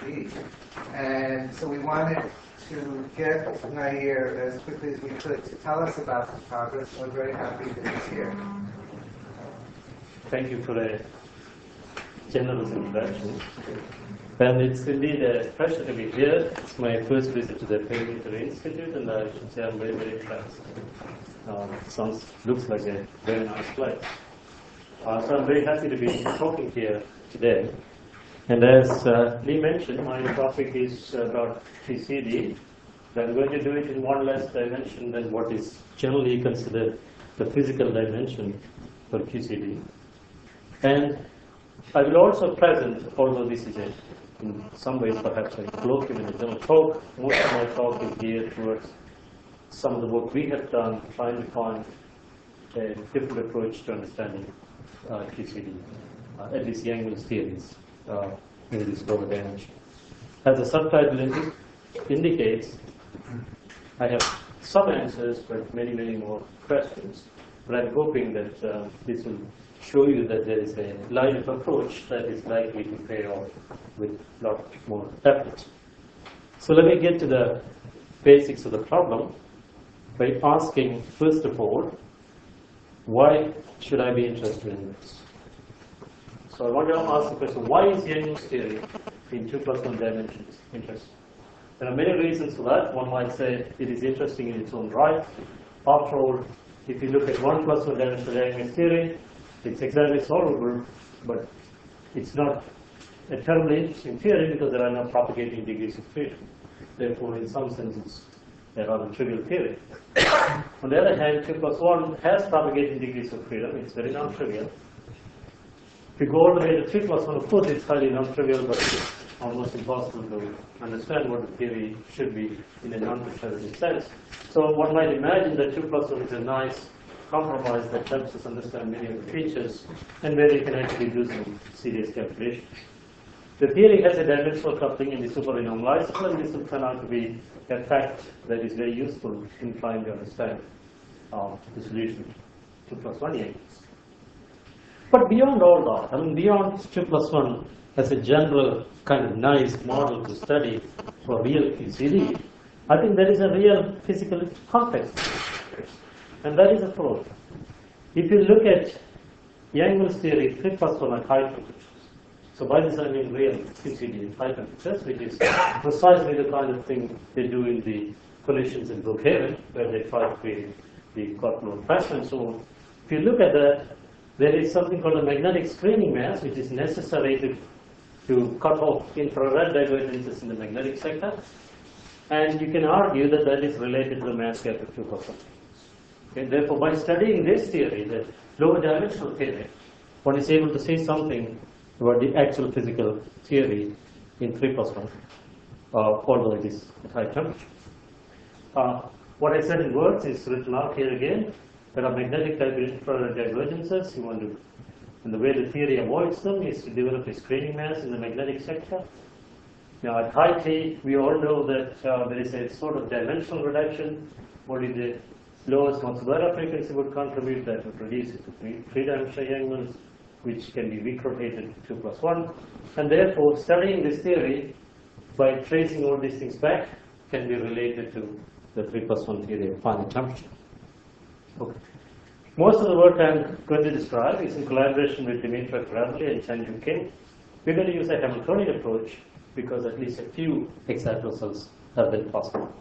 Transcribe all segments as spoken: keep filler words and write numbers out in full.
D. And so we wanted to get Nair as quickly as we could to tell us about the progress. We're very happy that he's here. Thank you for a generous introduction. And it's indeed a pleasure to be here. It's my first visit to the Perimeter Institute, and I should say I'm very, very impressed. Um, sounds, looks like a very nice place. Uh, so I'm very happy to be talking here today. And as uh, Lee mentioned, my topic is about Q C D. I'm going to do it in one less dimension than what is generally considered the physical dimension for Q C D. And I will also present, although this is a, in some ways perhaps a colloquial in a general talk, most of my talk is geared towards some of the work we have done, trying to find a different approach to understanding uh, Q C D, uh, at least Yang-Mills theories uh, in this lower dimension. As the subtitle indi indicates, I have some answers, but many, many more questions. But I'm hoping that uh, this will show you that there is a line of approach that is likely to pay off with a lot more effort. So let me get to the basics of the problem by asking, first of all, why should I be interested in this? So I want to ask the question, why is Yang-Mills theory in two plus one dimensions interesting? There are many reasons for that. One might say it is interesting in its own right. After all, if you look at one plus one dimensional Yang-Mills theory, it's exactly solvable, but it's not a terribly interesting theory because there are no propagating degrees of freedom. Therefore, in some sense, it's a rather trivial theory. On the other hand, two plus one has propagating degrees of freedom. It's very non-trivial. If you go all the way to three plus one, of course, it's highly non-trivial, but it's almost impossible to understand what the theory should be in a non-deterministic sense. So one might imagine that two plus one is a nice compromise that helps us understand many of the features and where you can actually do some serious calculations. The theory has a dimensional coupling in the superrenormalizable, and this will turn out to be a fact that is very useful in trying to understand uh, the solution to two plus one Yang-Mills. But beyond all that, I mean, beyond two plus one as a general kind of nice model to study for real Q C D, I think there is a real physical context. And that is a problem. If you look at Yang-Mills theory, three plus one at high temperatures. So by this I mean real Q C D at high temperatures, which is precisely the kind of thing they do in the collisions in Brookhaven, where they try to create the Coulomb pressure and so on. If you look at that, there is something called a magnetic screening mass, which is necessary to, to cut off infrared divergences in the magnetic sector. And you can argue that that is related to the mass gap of two plus one. Okay, therefore, by studying this theory, the lower dimensional theory, one is able to say something about the actual physical theory in three plus one, uh, although it is at high temperature. Uh, what I said in words is written out here again. There are magnetic infrared divergences. You want to, and the way the theory avoids them is to develop a screening mass in the magnetic sector. Now, at high T, we all know that uh, there is a sort of dimensional reduction. Only the lowest Matsudaira frequency would contribute, that would reduce it to three, three dimensional Yang-Mills, which can be recrotated to two plus one. And therefore, studying this theory by tracing all these things back can be related to the three plus one theory of finite temperature. Okay. Most of the work I'm going to describe is in collaboration with Dimitra Kravli and Chanju Kim. We're going to use a Hamiltonian approach because at least a few exact results have been possible.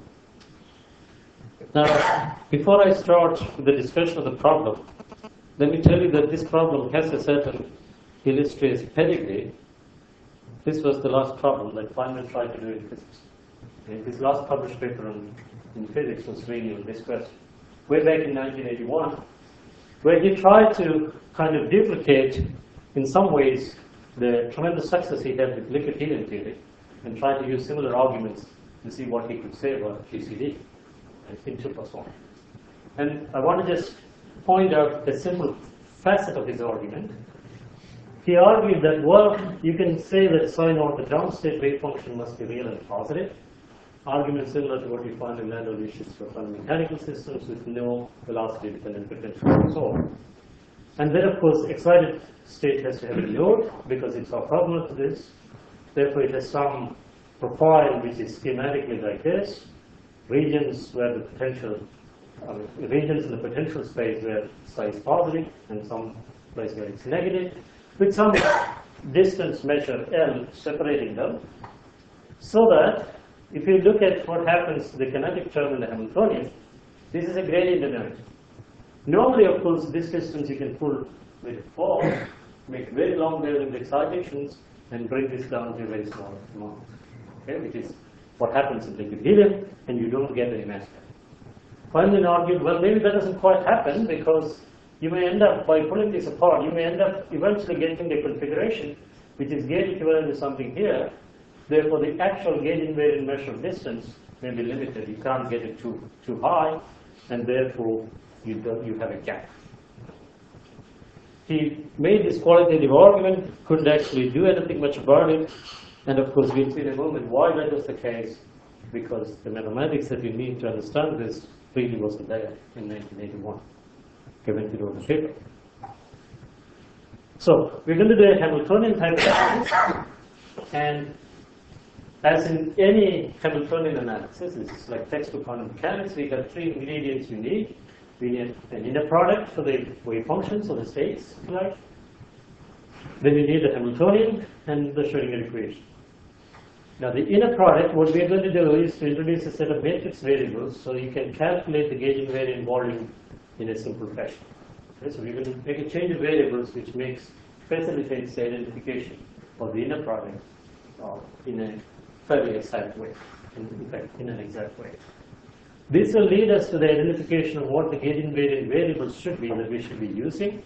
Now, before I start with the discussion of the problem, let me tell you that this problem has a certain illustrious pedigree. This was the last problem that Feynman tried to do in physics. Okay, his last published paper on, in physics was really on this question, way back in nineteen eighty-one, where he tried to kind of duplicate, in some ways, the tremendous success he had with liquid helium theory, and tried to use similar arguments to see what he could say about Q C D in two plus one. And I want to just point out a simple facet of his argument. He argued that, well, you can say that psi naught, the ground state wave function, must be real and positive. Argument similar to what we find in Landau issues for quantum mechanical systems with no velocity dependent potential and so on. And then, of course, excited state has to have a load because it's orthogonal to this. Therefore, it has some profile which is schematically like this, regions where the potential, uh, regions in the potential space where psi is positive and some place where it's negative, with some distance measure L separating them, so that if you look at what happens to the kinetic term in the Hamiltonian, this is a gradient energy. Normally, of course, this distance you can pull with a force, make very long wavelength excitations, and bring this down to a very small amount, okay, which is what happens in liquid helium, and you don't get any mass. Finally, argued, well, maybe that doesn't quite happen because you may end up, by pulling this apart, you may end up eventually getting a configuration which is gauge equivalent to something here. Therefore, the actual gauge invariant measured distance may be limited. You can't get it too, too high, and therefore you, do, you have a gap. He made this qualitative argument, couldn't actually do anything much about it, and of course we'll see in a moment why that was the case, because the mathematics that you need to understand this really wasn't there in nineteen eighty-one, given to do the paper. So we're going to do a Hamiltonian type analysis, and as in any Hamiltonian analysis, it's like textbook quantum mechanics, we have three ingredients you need. We need an inner product for the wave functions or the states, if you like. Then you need the Hamiltonian and the Schrödinger equation. Now the inner product, what we're going to do is to introduce a set of matrix variables so you can calculate the gauge invariant volume in a simple fashion. Okay, so we're going to make a change of variables which makes facilitates the identification of the inner product uh, in a fairly exact way, in, in fact in an exact way. This will lead us to the identification of what the gauge invariant variables should be that we should be using.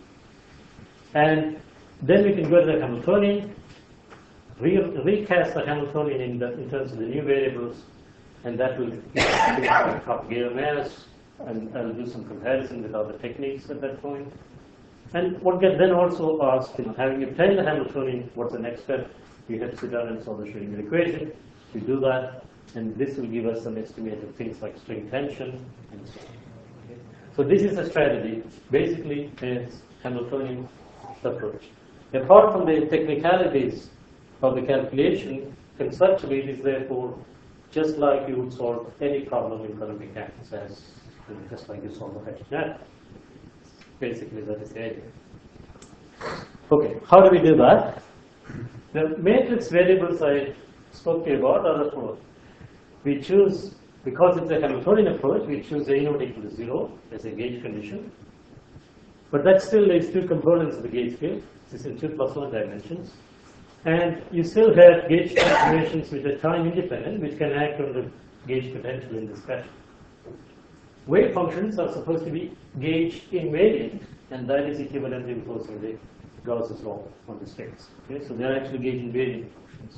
And then we can go to the Hamiltonian, re recast the Hamiltonian in, the, in terms of the new variables, and that will copy Gale mass, and I'll do some comparison with other techniques at that point. And what gets then also asked, you know, having obtained the Hamiltonian, what's the next step? We have to sit down and solve the Schrödinger equation. We do that, and this will give us some estimate of things like string tension and so on. Okay? So this is a strategy, basically a Hamiltonian approach. Apart from the technicalities of the calculation, conceptually it is therefore just like you would solve any problem in quantum mechanics, as just like you solve a H-net. Basically that is the idea. Okay, how do we do that? The matrix variables I spoke to you about are the following. We choose, because it's a Hamiltonian approach, we choose A naught equal to zero as a gauge condition. But that still leaves two components of the gauge field. This is in two plus one dimensions. And you still have gauge transformations which are time independent, which can act on the gauge potential in this fashion. Wave functions are supposed to be gauge invariant, and that is equivalent to imposing the Gauss's law on the states. Okay? So they are actually gauge invariant functions.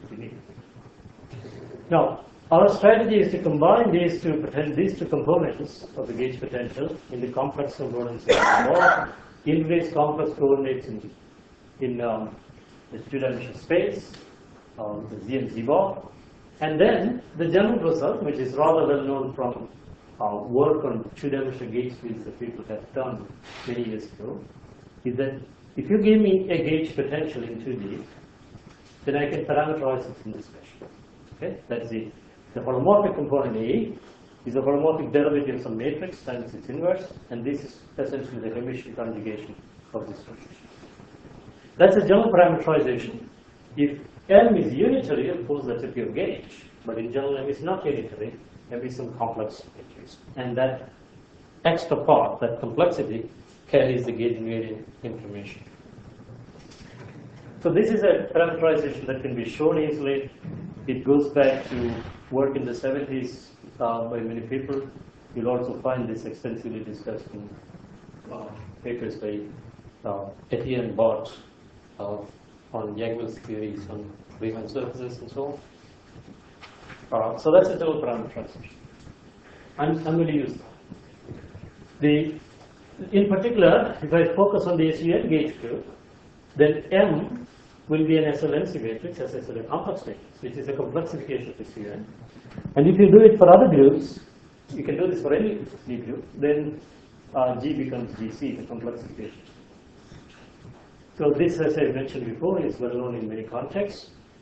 Now, our strategy is to combine these two, these two components of the gauge potential in the complex components of the law, increase complex coordinates in, in um, the two-dimensional space, um, the Z and Z bar, and then the general result, which is rather well known from uh, work on two-dimensional gauge fields that people have done many years ago, is that if you give me a gauge potential in two D, then I can parameterize it in this fashion. Okay, that's the the holomorphic component A is a holomorphic derivative of some matrix times its inverse, and this is essentially the Hermitian conjugation of this function. That's a general parameterization. If M is unitary, of course, that's a pure gauge. But in general, M is not unitary. M is some complex matrix. And that extra part, that complexity, carries the gauge invariant information. So this is a parameterization that can be shown easily. It goes back to work in the seventies uh, by many people. You'll also find this extensively discussed in uh, papers by uh, Etienne Bott uh, on Yang-Mills theories on Riemann surfaces and so on. Uh, so that's a general parameterization. I'm, I'm going to use that. The, in particular, if I focus on the S U N gauge field, then M will be an S L N C matrix, as I said, a complex matrix, which is a complexification of S U N. And if you do it for other groups, you can do this for any D group, then uh, G becomes G C, the complexification. So this, as I mentioned before, is well known in many contexts.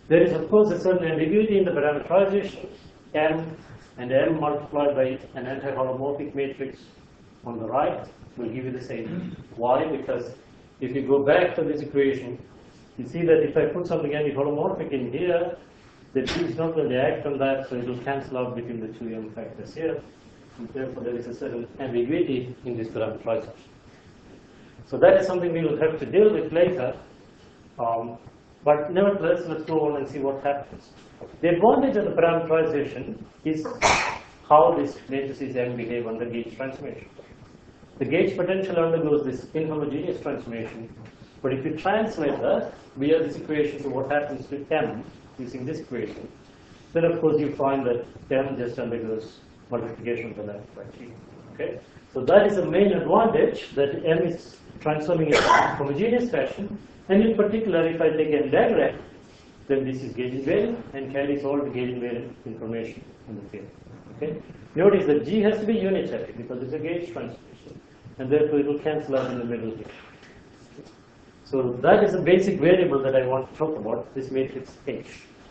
There is, of course, a certain ambiguity in the parameterization. M and M multiplied by an anti-holomorphic matrix on the right will give you the same. Why? Because if you go back to this equation, you see that if I put something anti-holomorphic in here, the T is not going to act on that, so it will cancel out between the two M factors here. And therefore, there is a certain ambiguity in this parameterization. So that is something we will have to deal with later. Um, but nevertheless, let's go on and see what happens. The advantage of the parameterization is how this matrices M behave under gauge transformation. The gauge potential undergoes this inhomogeneous transformation, but if you translate that via this equation to what happens to M using this equation, then of course you find that M just undergoes multiplication by that by T. Okay? So that is the main advantage, that M is transforming in a homogeneous fashion, and in particular if I take M diagram, then this is gauge invariant and carries all the gauge invariant information in the field. Okay? Notice that G has to be unitary because it's a gauge transformation, and therefore it will cancel out in the middle here. So that is the basic variable that I want to talk about, this matrix H.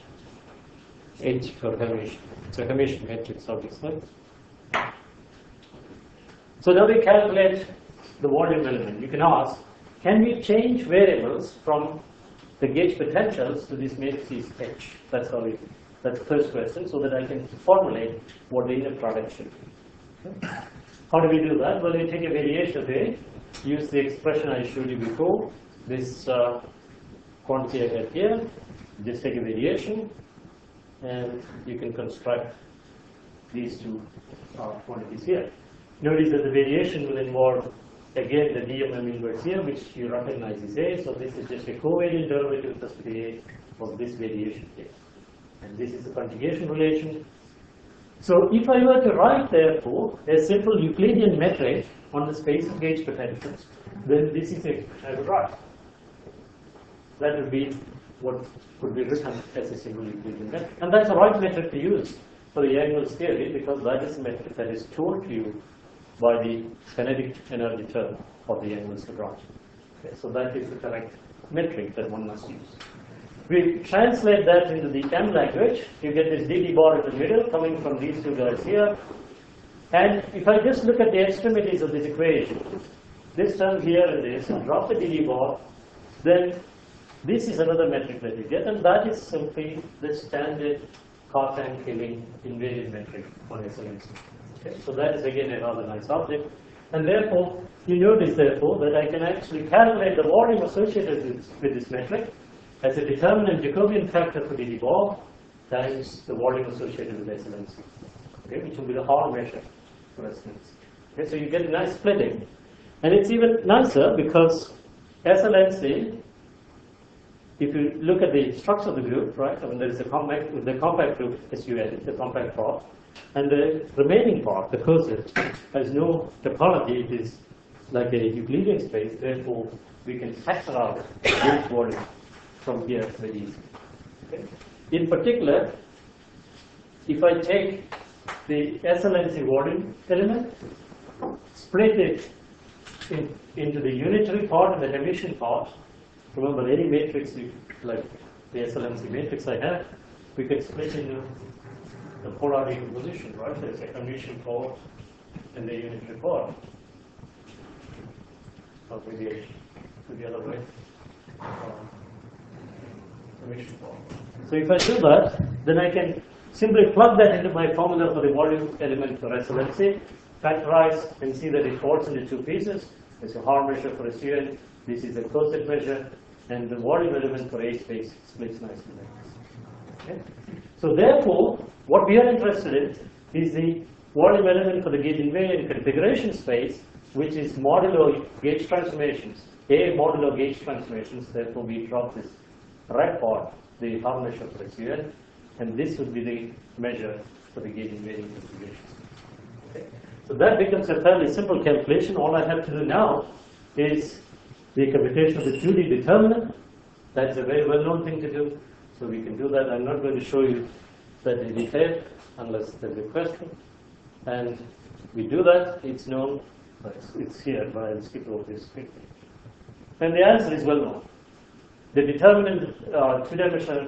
H for Hermitian. It's a Hermitian matrix, obviously. So now we calculate the volume element. You can ask, can we change variables from the gauge potentials to this matrix H? That's how we, that's the first question, so that I can formulate what the inner product should be. Okay. How do we do that? Well, we take a variation of A, use the expression I showed you before, this uh, quantity I have here, just take a variation, and you can construct these two uh, quantities here. Notice that the variation will involve, again, the D M M inverse here, which you recognize is A, so this is just a covariant derivative with respect to A of this variation here. And this is a conjugation relation. So if I were to write, therefore, a simple Euclidean metric on the space of gauge potentials, then this is a I would write. That would be what could be written as a simple Euclidean metric. And that's the right metric to use for the Yang-Mills theory, because that is a metric that is told to you by the kinetic energy term of the Yang-Mills Lagrange. Okay, so that is the correct metric that one must use. We translate that into the M language. You get this dt bar in the middle coming from these two guys here. And if I just look at the extremities of this equation, this term here and this, and drop the dt bar, then this is another metric that you get, and that is simply the standard Cartan-Killing invariant metric on S L M C. Okay, so that is again a rather nice object. And therefore, you notice therefore that I can actually calculate the volume associated with, with this metric as a determinant Jacobian factor for dt bar times the volume associated with S L M C, okay, which will be the Hall measure for S L M C. Okay, so you get a nice splitting. And it's even nicer because S L M C, if you look at the structure of the group, right, I mean there is a compact, the compact group S U N, the compact part, and the remaining part, the cursor, has no topology. It is like a Euclidean space, therefore we can factor out gauge volume from here very easily. Okay. In particular, if I take the S L M C volume element, split it in, into the unitary part and the Hermitian part. Remember, any matrix like the S L M C matrix I have, we can split into the polarity position, right? There's a Hermitian part and the unitary part. Or maybe the other way. Um, So if I do that, then I can simply plug that into my formula for the volume element for S L M C, factorize and see that it falls into two pieces. There's a Hall measure for S U N, this is a coset measure, and the volume element for A space splits nicely like this. Okay? So therefore, what we are interested in is the volume element for the gauge invariant configuration space, which is modulo gauge transformations, A modulo gauge transformations. Therefore, we drop this red part, the Hall measure for S U N, and this would be the measure for the gauge invariant configuration. Okay. So that becomes a fairly simple calculation. All I have to do now is the computation of the two D determinant. That's a very well-known thing to do, so we can do that. I'm not going to show you that in detail unless there's a question. And we do that, it's known, but it's, it's here, but I'll skip over this quickly. And the answer is well known. The determinant uh, two-dimensional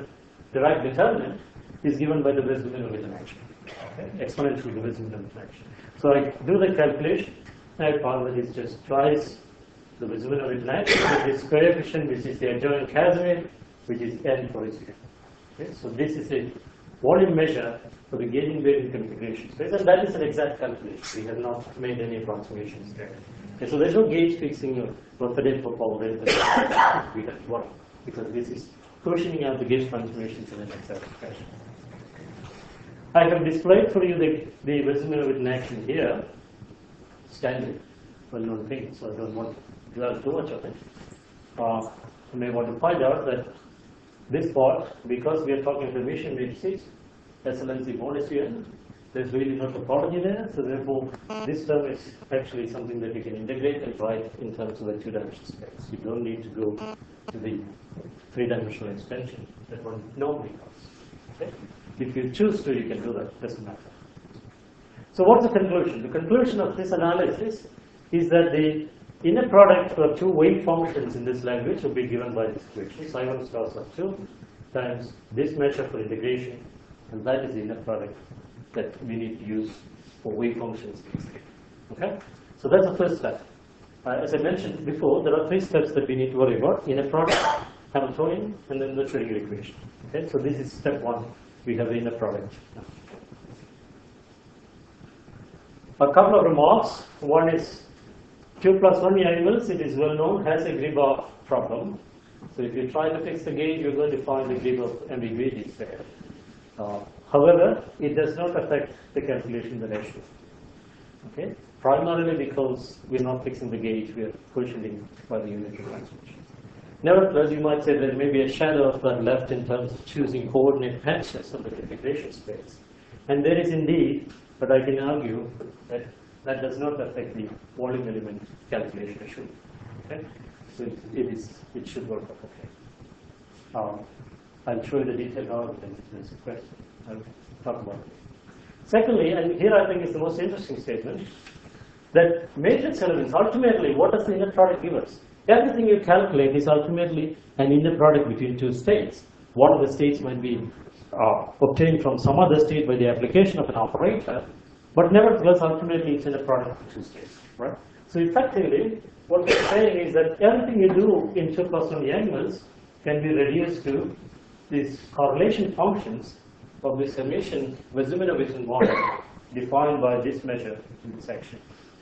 Dirac determinant is given by the Weismann interaction, okay? Exponential the Weismann interaction. So I do the calculation, and I found that it's just twice the Weismann interaction with this coefficient, which is the adjoint Casimir, which is n for each. Okay? So this is a volume measure for the gauge invariant configuration space, and that is an exact calculation. We have not made any approximations there. Okay, so there's no gauge fixing your Rotherham for power rate. We have one, because this is portioning out the gauge transformations in an exact fashion. I have displayed for you the, the Weismann interaction here, standard, well-known thing, so I don't want to dwell too much on it. Uh, you may want to find out that this part, because we are talking of emission matrices, S L N Z bonus here, there's really no topology there, so therefore this term is actually something that you can integrate and write in terms of the two-dimensional space. You don't need to go to the three-dimensional extension that one normally does. Okay? If you choose to, you can do that, doesn't matter. So what's the conclusion? The conclusion of this analysis is that the inner product for two wave functions in this language will be given by this equation, psi one star sub two times this measure for integration, and that is the inner product that we need to use for wave functions. Okay? So that's the first step. Uh, as I mentioned before, there are three steps that we need to worry about: inner product, Hamiltonian, and then the Schrödinger equation. Okay? So this is step one. We have the inner product. A couple of remarks. One is Q plus one animals, it is well known, has a Gribov problem. So if you try to fix the gauge, you're going to find the Gribov ambiguity there. Uh, however, it does not affect the calculation that I showed. Okay? Primarily because we're not fixing the gauge, we are positioning by the unit of transmission. Nevertheless, you might say there may be a shadow of that left in terms of choosing coordinate patches of the integration space. And there is indeed, but I can argue that that does not affect the volume element calculation issue. Okay? So it, it is it should work out okay. Um, I'll show you the detailed argument if there's a question. I'll talk about it. Secondly, and here I think is the most interesting statement, that matrix elements, ultimately, what does the inner product give us? Everything you calculate is ultimately an inner product between two states. One of the states might be uh, obtained from some other state by the application of an operator, but nevertheless, ultimately, it's in a product of two states, right? So effectively, what we're saying is that everything you do in two plus one animals can be reduced to these correlation functions of this emission Weismann model defined by this measure in this section.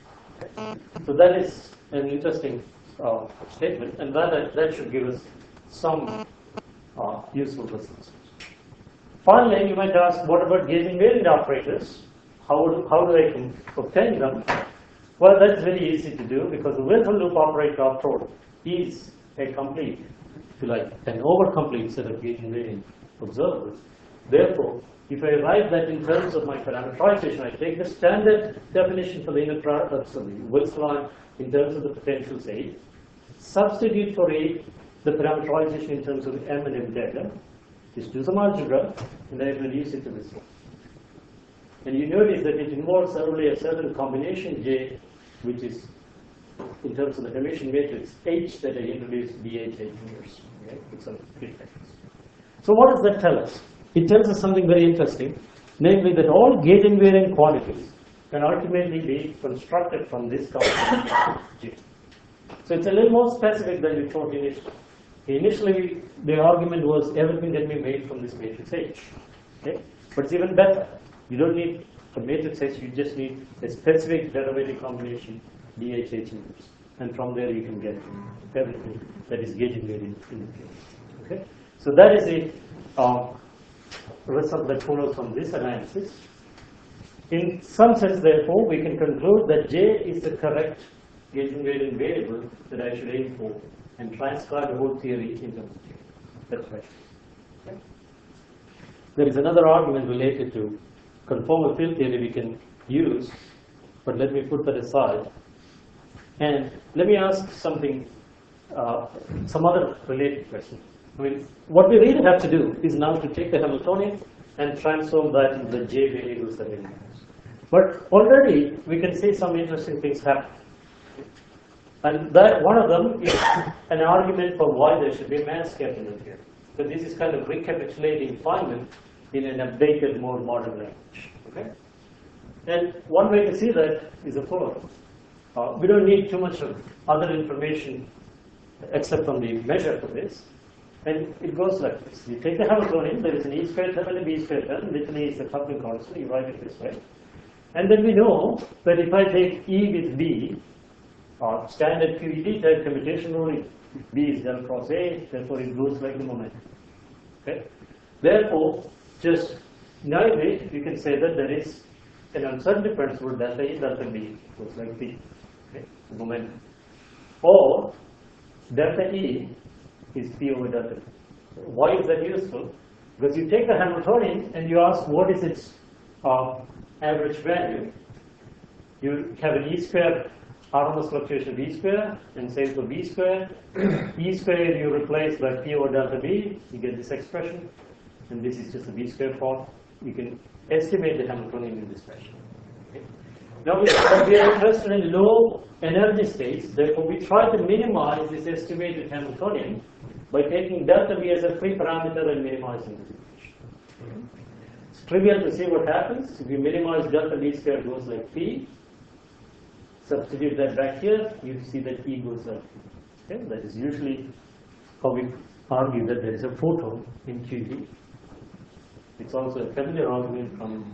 So that is an interesting uh, statement, and that, that should give us some uh, useful results. Finally, you might ask, what about gauge invariant operators? How do, how do I can obtain them? Well, that's very easy to do because the Wilhelm loop operator, after all, is a complete, if you like, an over-complete set of gauge invariant observers. Therefore, if I write that in terms of my parameterization, I take the standard definition for the inner product, so the Wilks line in terms of the potentials A, substitute for A the parameterization in terms of M and M data, just do some algebra, and then I reduce it to this one. And you notice that it involves only a certain combination J, which is in terms of the emission matrix H that I introduced D H H years, okay, with some prefixes. So what does that tell us? It tells us something very interesting, namely that all gauge invariant quantities can ultimately be constructed from this combination J. So it's a little more specific than we thought initially. Initially, the argument was everything can be made from this matrix H. Okay? But it's even better. You don't need a matrix H, you just need a specific derivative combination D H H inverse. And from there you can get everything that is gauge invariant in the case. Okay? So that is a uh, result that follows from this analysis. In some sense, therefore, we can conclude that J is the correct gauge invariant variable that I should aim for and transcribe the whole theory in terms of J. That's right. Okay? There is another argument related to conformal field theory we can use, but let me put that aside. And let me ask something, uh, some other related question. I mean, what we really have to do is now to take the Hamiltonian and transform that into the J variables that we use. But already we can see some interesting things happen. And that one of them is an argument for why there should be a mass kept in the theory. but this is kind of recapitulating Feynman in an updated, more modern language. Okay? And one way to see that is the following. Uh, we don't need too much of other information except from the measure for this. And it goes like this. You take the Hamiltonian, there is an E squared term and a B squared term, literally it's a coupling constant, you write it this way. And then we know that if I take E with B, or standard Q E D type commutation rule, B is del cross A, therefore it goes like the momentum. Okay? Therefore, just naively, you can say that there is an uncertainty principle delta E, delta B, goes like B, okay? The momentum. Or delta E is P over delta B. Why is that useful? Because you take the Hamiltonian and you ask what is its uh, average value. You have an E squared harmless fluctuation of E squared, and same for B squared. E squared you replace by P over delta B, you get this expression, and this is just the B squared form. You can estimate the Hamiltonian in this fashion. Okay. Now we are interested in low energy states, therefore we try to minimize this estimated Hamiltonian by taking delta B as a free parameter and minimizing this equation. It's trivial to see what happens. If we minimize delta B squared goes like P, substitute that back here, you see that E goes up. Okay? That is usually how we argue that there is a photon in Q D. It's also a familiar argument from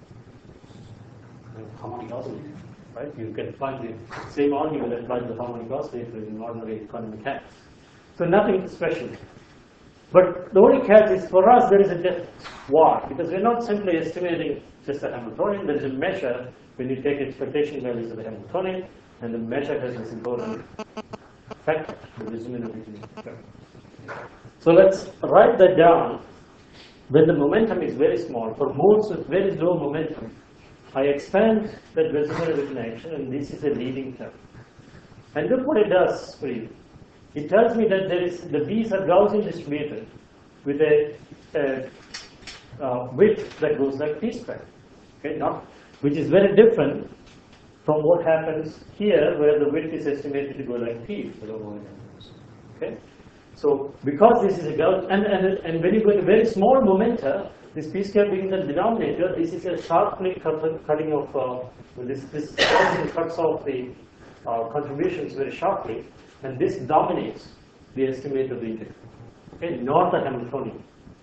harmonic oscillator, right? You can find the same argument applied to the harmonic oscillator in ordinary quantum mechanics. So nothing special. But the only catch is for us there is a difference. Why? Because we're not simply estimating just the Hamiltonian, there is a measure when you take expectation values of the Hamiltonian, and the measure has this important factor, the Vizimino-Vicini factor. So let's write that down. When the momentum is very small, for modes with very low momentum, I expand that Vizimino-Vicini action, and this is a leading term. And look what it does for you. It tells me that there is the B's are Gaussian distributed with a, a uh, width that goes like P squared. Okay, not which is very different from what happens here, where the width is estimated to go like P for the momentum. Okay, so because this is a Gaussian, and, and and when you go to very small momenta, this P square being the denominator, this is a sharply cut, cutting off. Uh, this this Gaussian cuts off the uh, contributions very sharply, and this dominates the estimate of the integral. Okay, not the Hamiltonian.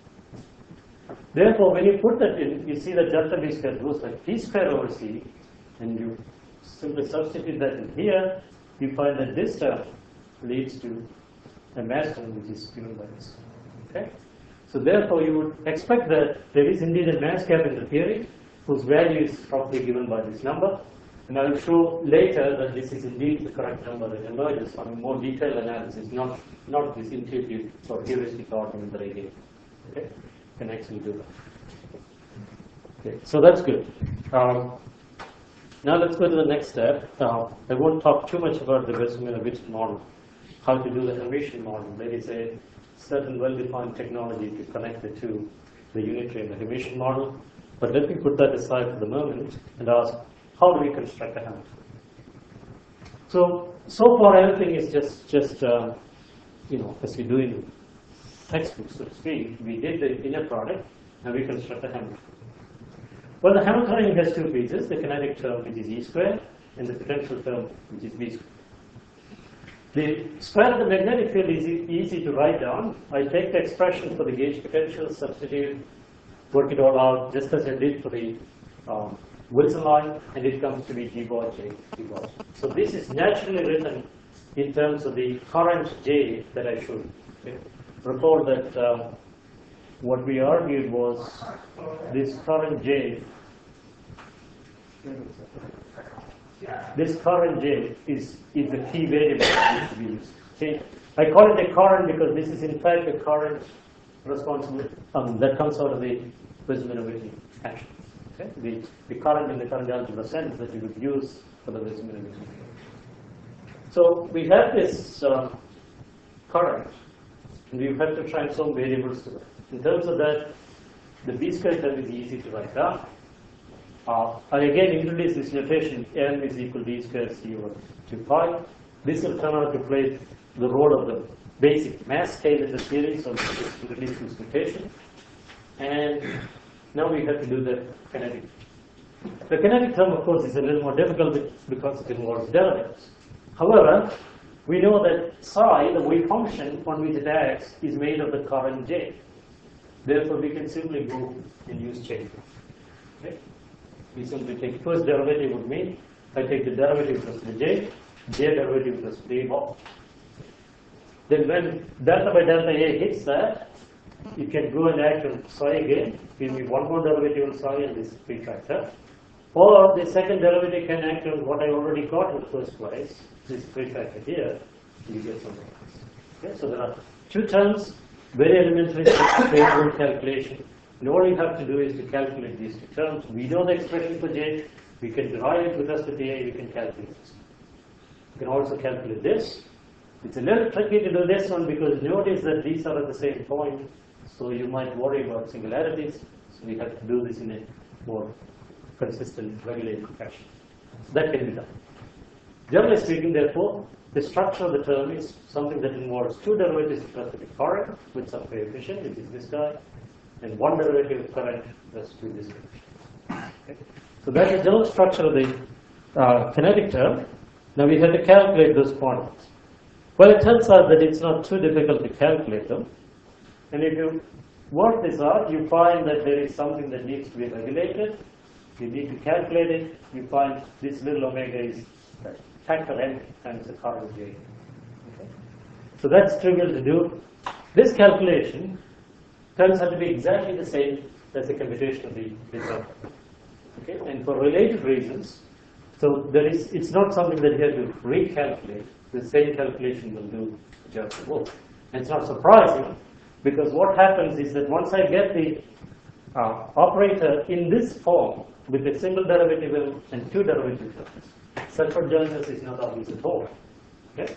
Therefore, when you put that in, you see that delta B squared goes like P squared over C, and you simply substitute that in here, you find that this term leads to a mass term which is given by this. Okay? So therefore, you would expect that there is indeed a mass gap in the theory, whose value is roughly given by this number, and I will show later that this is indeed the correct number that emerges from a more detailed analysis, not, not this intuitive or heuristic argument that I gave. Okay? Can actually do that. Okay, so that's good. Um, now let's go to the next step. Uh, I won't talk too much about the Vizimino-Vicini model, how to do the Hermitian model. There is a certain well-defined technology to connect the two, the unitary and the Hermitian model. But let me put that aside for the moment and ask, how do we construct a Hamiltonian? So, so far everything is just, just uh, you know, as we do in textbooks, so to speak. We did the inner product and we construct the Hamiltonian. Well, the Hamiltonian has two features, the kinetic term which is E squared and the potential term which is B squared. The square of the magnetic field is e easy to write down. I take the expression for the gauge potential, substitute, work it all out just as I did for the um, Wilson line, and it comes to be G bar J, G bar J. So this is naturally written in terms of the current J that I showed. Okay? Recall that uh, what we argued was this current J, this current J is, is the key variable that needs to be used. Okay? I call it a current because this is in fact a current responsible um, that comes out of the Vizimino-Vicini action. Okay? The, the current in the current algebra sense that you would use for the Vizimino-Vicini. So we have this uh, current, and we have to transform variables to it. In terms of that, the B squared term is easy to write down. Uh, I again introduce this notation, m is equal to d squared c over two pi. This will turn out to play the role of the basic mass scale in the series of the release mutation. And now we have to do the kinetic. The kinetic term, of course, is a little more difficult because it involves derivatives. However, we know that psi, the wave function on which it acts, is made of the current J. Therefore, we can simply go and use J. Okay? We simply take first derivative would mean I take the derivative plus the J, J derivative plus the bar. Then when delta by delta A hits that, you can go and act on psi again, give me one more derivative on psi and this free factor. Or the second derivative can act on what I already got in the first place, this free factor here, you get something else. Okay, so there are two terms, very elementary straightforward calculation. And all you have to do is to calculate these two terms. We know the expression for J, we can derive it with respect to A, we can calculate this. You can also calculate this. It's a little tricky to do this one because notice that these are at the same point, so you might worry about singularities. So we have to do this in a more consistent, regulated fashion. That can be done. Generally speaking, therefore, the structure of the term is something that involves two derivatives of the current with some coefficient, which is this guy, and one derivative of current that's with this coefficient. Okay. So that's the general structure of the uh, kinetic term. Now we have to calculate those quantities. Well, it turns out that it's not too difficult to calculate them. And if you work this out, you find that there is something that needs to be regulated. You need to calculate it. You find this little omega is factor n times the current J. Okay. So that's trivial to do. This calculation turns out to be exactly the same as the computation of the result. Okay. And for related reasons, so there is, it's not something that you have to recalculate. The same calculation will do just the work. And it's not surprising because what happens is that once I get the uh, operator in this form with a single derivative and two derivative terms, self-adjointness is not obvious at all. Okay?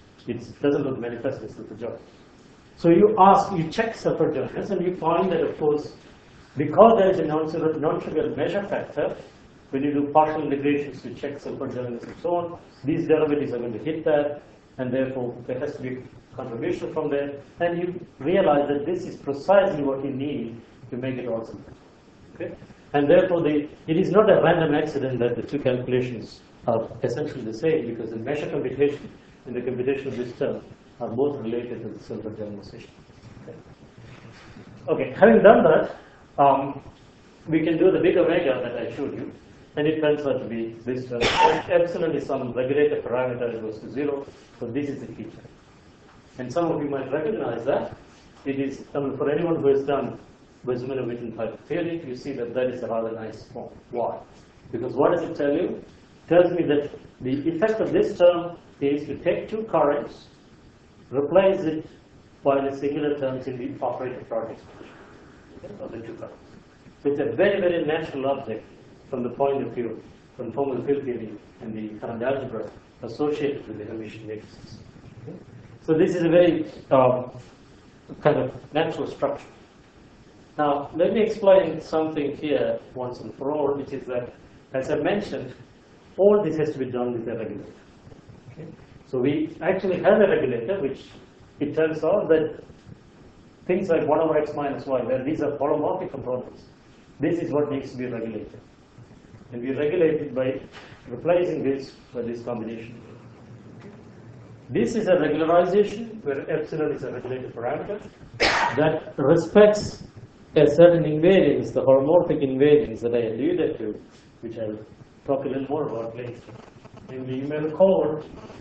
It doesn't look manifest as self-adjoint. So you ask, you check self-adjointness, and you find that, of course, because there is a non-trivial measure factor, when you do partial integrations to check self-adjointness and so on, these derivatives are going to hit that, and therefore there has to be contribution from there, and you realize that this is precisely what you need to make it all simple. Okay? And therefore, the, it is not a random accident that the two calculations are essentially the same, because the measure computation and the computation of this term are both related to the silver generalization. Okay. Okay, having done that, um, we can do the big omega that I showed you, and it turns out to be this term. Epsilon is some regulator parameter that goes to zero, so this is the feature. And some of you might recognize that. It is, I mean, for anyone who has done Weizmann-Witten type theory, you see that that is a rather nice form. Why? Because what does it tell you? It tells me that the effect of this term is to take two currents, replace it by the singular terms in the operator product of the two currents. So it's a very, very natural object from the point of view, from formal field theory and the current algebra associated with the Hermitian matrices. Okay? So this is a very um, kind of natural structure. Now, let me explain something here once and for all, which is that, as I mentioned, all this has to be done with a regulator. Okay? So we actually have a regulator, which it turns out that things like one over x minus y, where these are polymorphic components, this is what needs to be regulated. And we regulate it by replacing this by this combination. This is a regularization, where epsilon is a regulated parameter that respects a certain invariance, the holomorphic invariance that I alluded to, which I'll talk a little more about later. And you may recall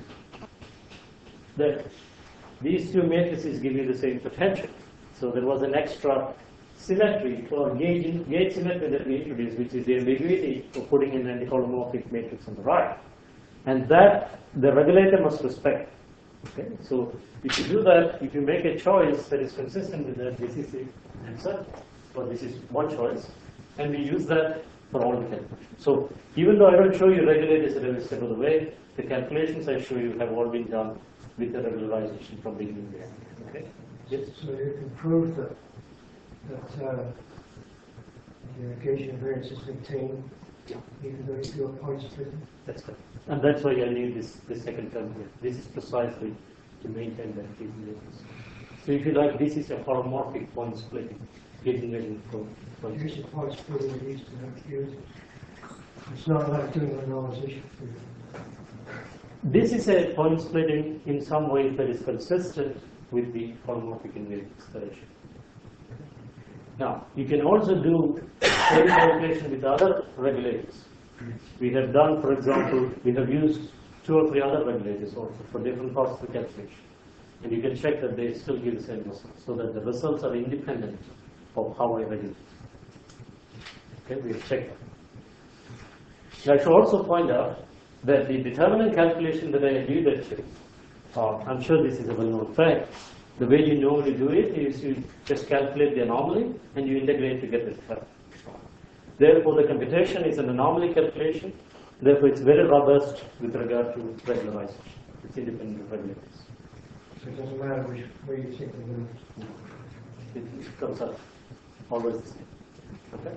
that these two matrices give you the same potential. So there was an extra symmetry or gauge, gauge symmetry that we introduced, which is the ambiguity of putting in an antiholomorphic matrix on the right. And that the regulator must respect. Okay? So if you do that, if you make a choice that is consistent with that, this is the answer, or this is one choice, and we use that for all the calculations. So even though I don't show you regulators at every step of the way, the calculations I show you have all been done with the regularization from beginning to end. Okay? Yes? So you can prove that, that uh, the Gaussian invariance is maintained, Yeah. even though your points are different. That's correct. And that's why I need this, this second term here. This is precisely to maintain that capabilities. So if you like, this is a holomorphic point splitting, getting ready for point Use the point splitting it needs to have used. It's not like doing a normalization for you. This is a point splitting in some way that is consistent with the holomorphic invariant installation. Now, you can also do same calculation with other regulators. We have done, for example, we have used two or three other regulators also for different parts of the calculation. And you can check that they still give the same results, so that the results are independent of how I regulate. Okay, we have checked that. Now, I should also point out that the determinant calculation that I alluded to, uh, I'm sure this is a well-known fact, the way you normally do it is you just calculate the anomaly and you integrate to get the determinant. Therefore, the computation is an anomaly calculation. Therefore, it's very robust with regard to regularization. It's independent of regulators. So it doesn't matter which way you think they're going to. It comes out always the same. Okay.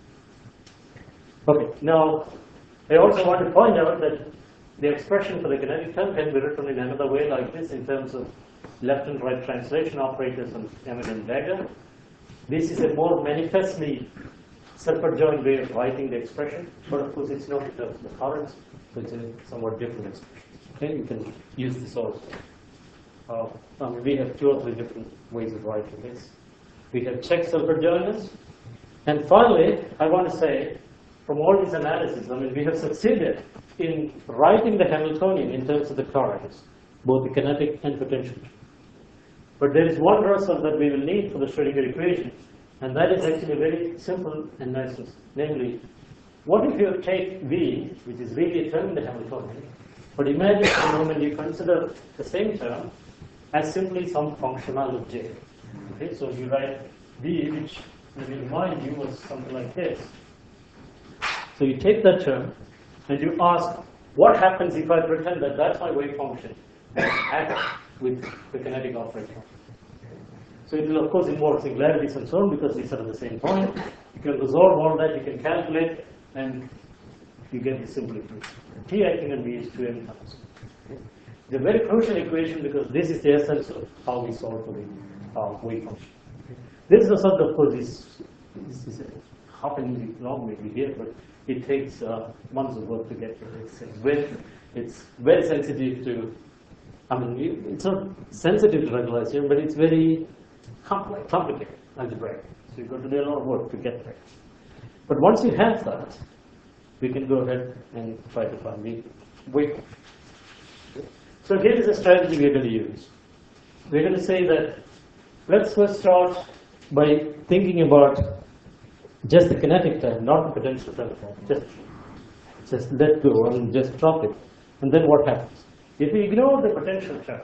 Okay. Now, I also want to point out that the expression for the kinetic term can be written in another way like this in terms of left and right translation operators on Emmett and Dagger. This is a more manifestly self-adjoint way of writing the expression, but of course it's not in terms of the currents, so it's a somewhat different expression. Okay, you can use this also. Uh, I mean, we have two or three different ways of writing this. We have check self-adjointness. And finally, I want to say, from all these analyses, I mean, we have succeeded in writing the Hamiltonian in terms of the currents, both the kinetic and potential. But there is one result that we will need for the Schrödinger equation, and that is actually very simple and nice. Namely, what if you take V, which is really a term in the Hamiltonian, but imagine for a moment you consider the same term as simply some functional of J. Okay, so you write V, which let me remind you was something like this. So you take that term and you ask, what happens if I pretend that that's my wave function and act with the kinetic operator? So it will of course involve singularities and so on because these are at the same point. You can resolve all that, you can calculate, and you get the simple equation. T acting on V is two m times. Okay. It's a very crucial equation because this is the essence of how we solve for the uh, wave function. This result, of course, is, is, is a half an easy long maybe here, but it takes uh, months of work to get here. It's, it's, very, it's very sensitive to, I mean, it's not sensitive to regularization, but it's very complex, complicated algebraic. So you've got to do a lot of work to get there. But once you have that, we can go ahead and try to find the wave function. So here is a strategy we're going to use. We're going to say that let's first start by thinking about just the kinetic term, not the potential term. Just, just let go and just drop it. And then what happens? If we ignore the potential term,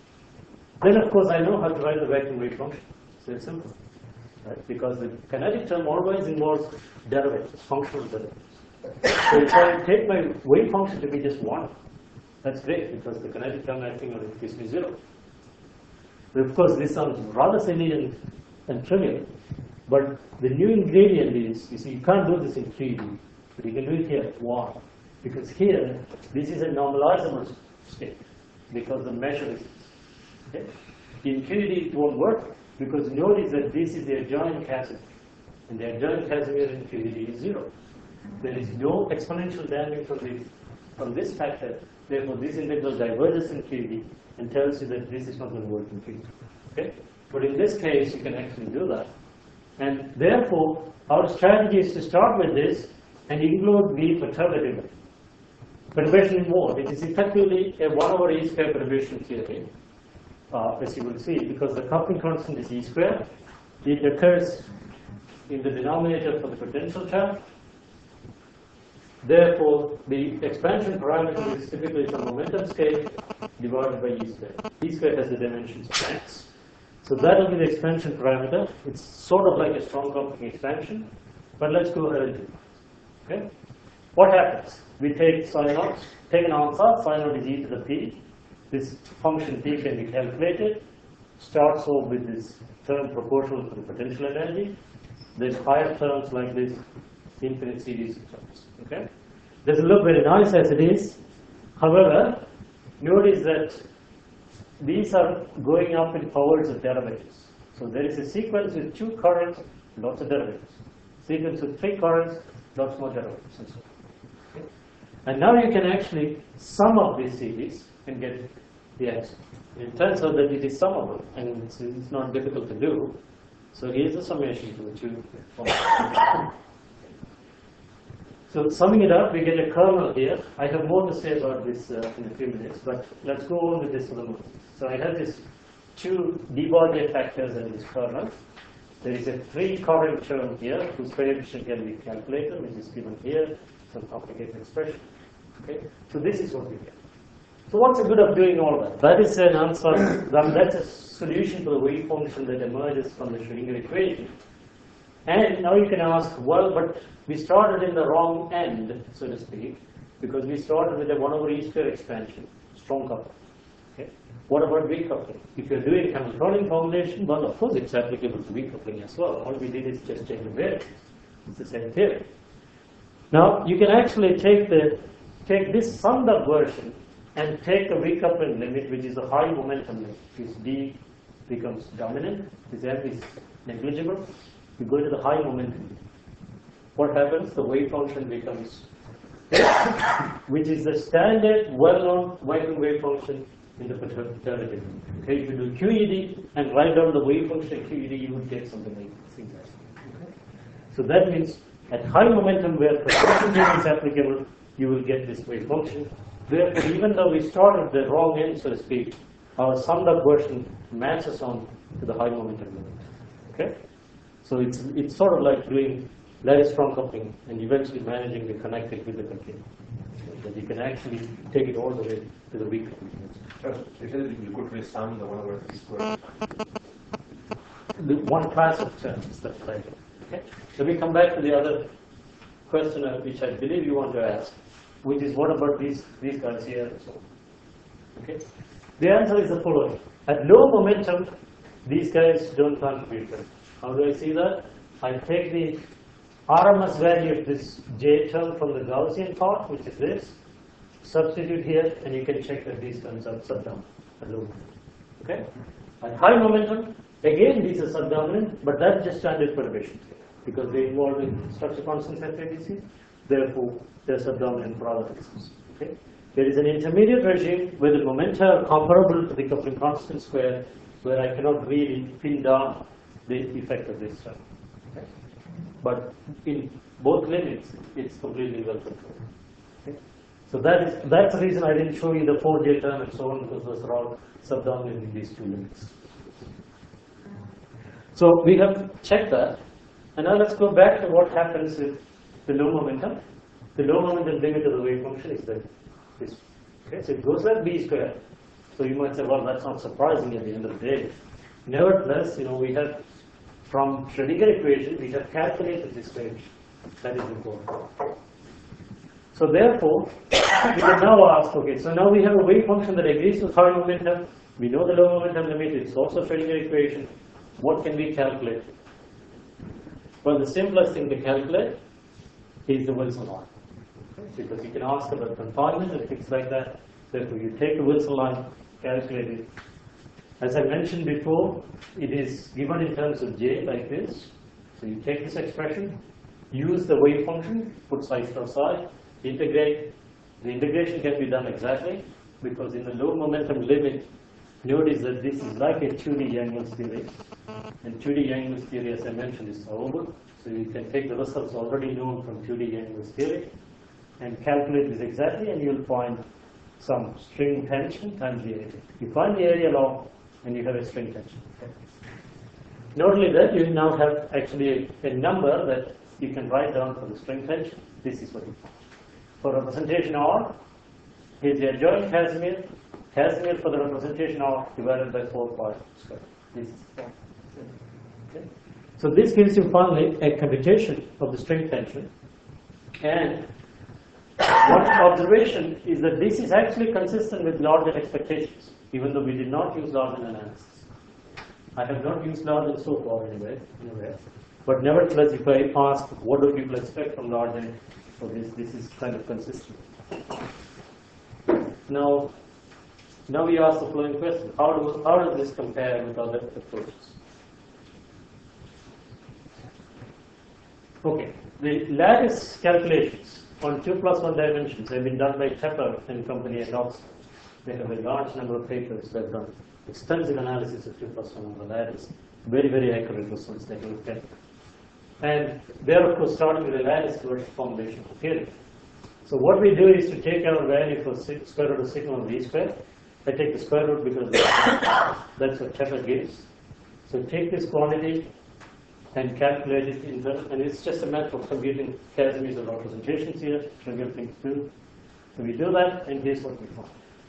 then of course I know how to write the vacuum wave function. So it's simple. Right? Because the kinetic term always involves derivatives, functional derivatives. So if I take my wave function to be just one, that's great because the kinetic term acting on it gives me zero. But of course this sounds rather silly and, and trivial. But the new ingredient is, you see, you can't do this in three D, but you can do it here, one. Because here, this is a normalizable state, because the measure is, okay? In Q E D it won't work, because notice that this is the adjoint Casimir, and the adjoint Casimir in Q E D is zero. There is no exponential damping from, the, from this factor, therefore this integral diverges in Q E D and tells you that this is not going to work in Q E D. Okay? But in this case, you can actually do that. And therefore, our strategy is to start with this and include V perturbatively. Perturbation in what? It is effectively a one over E square perturbation theory, uh, as you will see, because the coupling constant is E square. It occurs in the denominator for the potential term. Therefore, the expansion parameter is typically some momentum scale divided by E square. E square has the dimensions of x. So that will be the expansion parameter. It's sort of like a strong coupling expansion, but let's go ahead and do it. Okay? What happens? We take psi naught, take an answer, psi naught is e to the p. This function p can be calculated. Starts off with this term proportional to the potential energy. There's higher terms like this, infinite series of terms. Okay? Doesn't look very nice as it is. However, notice that these are going up in powers of derivatives. So there is a sequence with two currents, lots of derivatives. Sequence with three currents, lots more derivatives, and so on. Okay? And now you can actually sum up these series and get the answer. It turns out that it is summable, and it's, it's not difficult to do. So here's the summation to the two formulas. So summing it up, we get a kernel here. I have more to say about this uh, in a few minutes, but let's go on with this for the moment. So I have this two de Broglie factors in this kernel. There is a three current term here whose coefficient can be calculated, which is given here, some complicated expression. Okay? So this is what we get. So what's the good of doing all that? That is an answer, that's a solution to the wave function that emerges from the Schrödinger equation. And now you can ask, well, but we started in the wrong end, so to speak, because we started with a one over E square expansion, strong coupling. Okay? What about weak coupling? If you're doing Hamiltonian formulation, well, of course it's applicable to weak coupling as well. All we did is just change the variable. It's the same theory. Now, you can actually take the take this summed up version and take the weak coupling limit, which is a high momentum limit. This D becomes dominant, this F is negligible. You go to the high momentum. What happens? The wave function becomes, which is the standard, well-known Viking wave function in the perturbative. Okay, if you do Q E D and write down the wave function Q E D, you would get something like this. Exactly. Okay? So that means at high momentum where perturbative is applicable, you will get this wave function. Therefore, even though we started the wrong end, so to speak, our summed up version matches on to the high momentum limit. Okay? So it's it's sort of like doing very strong coupling and eventually managing to connect it with the continuum. So that you can actually take it all the way to the weak coupling. So you could really sum the one over three square. The one class of terms, that's right. Okay? So we come back to the other question uh, which I believe you want to ask, which is what about these these guys here and so on. Okay? The answer is the following. At low momentum, these guys don't contribute. How do I see that? I take the R M S value of this J term from the Gaussian part, which is this, substitute here, and you can check that these terms are subdominant at low momentum. Okay? At high momentum, again these are subdominant, but that's just standard perturbation because they involve in structure constants at A B C. Therefore, they're subdominant for other reasons. Okay? There is an intermediate regime where the momenta are comparable to the coupling constant square, where I cannot really pin down the effect of this term. Okay? But in both limits, it's completely well controlled. Okay? So that is that's the reason I didn't show you the four J term and so on, because those are all subdominant in these two limits. So we have checked that, and now let's go back to what happens with the low momentum. The low momentum limit of the wave function is the this. Okay, so it goes like B squared. So you might say, well, that's not surprising at the end of the day. Nevertheless, you know, we have from Schrödinger equation, we have calculated this range. That is important. So therefore, we can now ask, okay, so now we have a wave function that agrees with high momentum. We know the low momentum limit. It's also Schrödinger equation. What can we calculate? Well, the simplest thing to calculate is the Wilson line. Because you can ask about confinement and things like that. Therefore, you take the Wilson line, calculate it. As I mentioned before, it is given in terms of J like this. So you take this expression, use the wave function, put psi star psi, integrate. The integration can be done exactly because in the low momentum limit, notice that this is like a two D Yang-Mills theory. And two D Yang-Mills theory, as I mentioned, is solvable. So you can take the results already known from two D Yang-Mills theory and calculate this exactly, and you'll find some string tension times the area. You find the area law, and you have a string tension. Okay. Not only that, you now have actually a, a number that you can write down for the string tension. This is what you find. For representation R, here's the adjoint Casimir. Casimir for the representation R divided by four pi square. This is okay. So this gives you finally a computation of the string tension. And one observation is that this is actually consistent with Largen expectations, even though we did not use Largen analysis. I have not used Largen so far anyway, anyway. But nevertheless, if I ask what do people expect from Largen for this, this is kind of consistent. Now, Now we ask the following question: How do how does this compare with other approaches? Okay, the lattice calculations on two plus one dimensions have been done by Tepper and company at Oxford. They have a large number of papers that have done extensive analysis of two plus one on the lattice. Very, very accurate results they looked at. And they're, of course, starting with a lattice versus formulation of theory. So what we do is to take our value for six, square root of sigma of v squared. I take the square root because that's what Tepper gives. So take this quantity and calculate it in the, and it's just a matter of computing Casimir's representations here, trivial things too. So we do that, and here's what we find.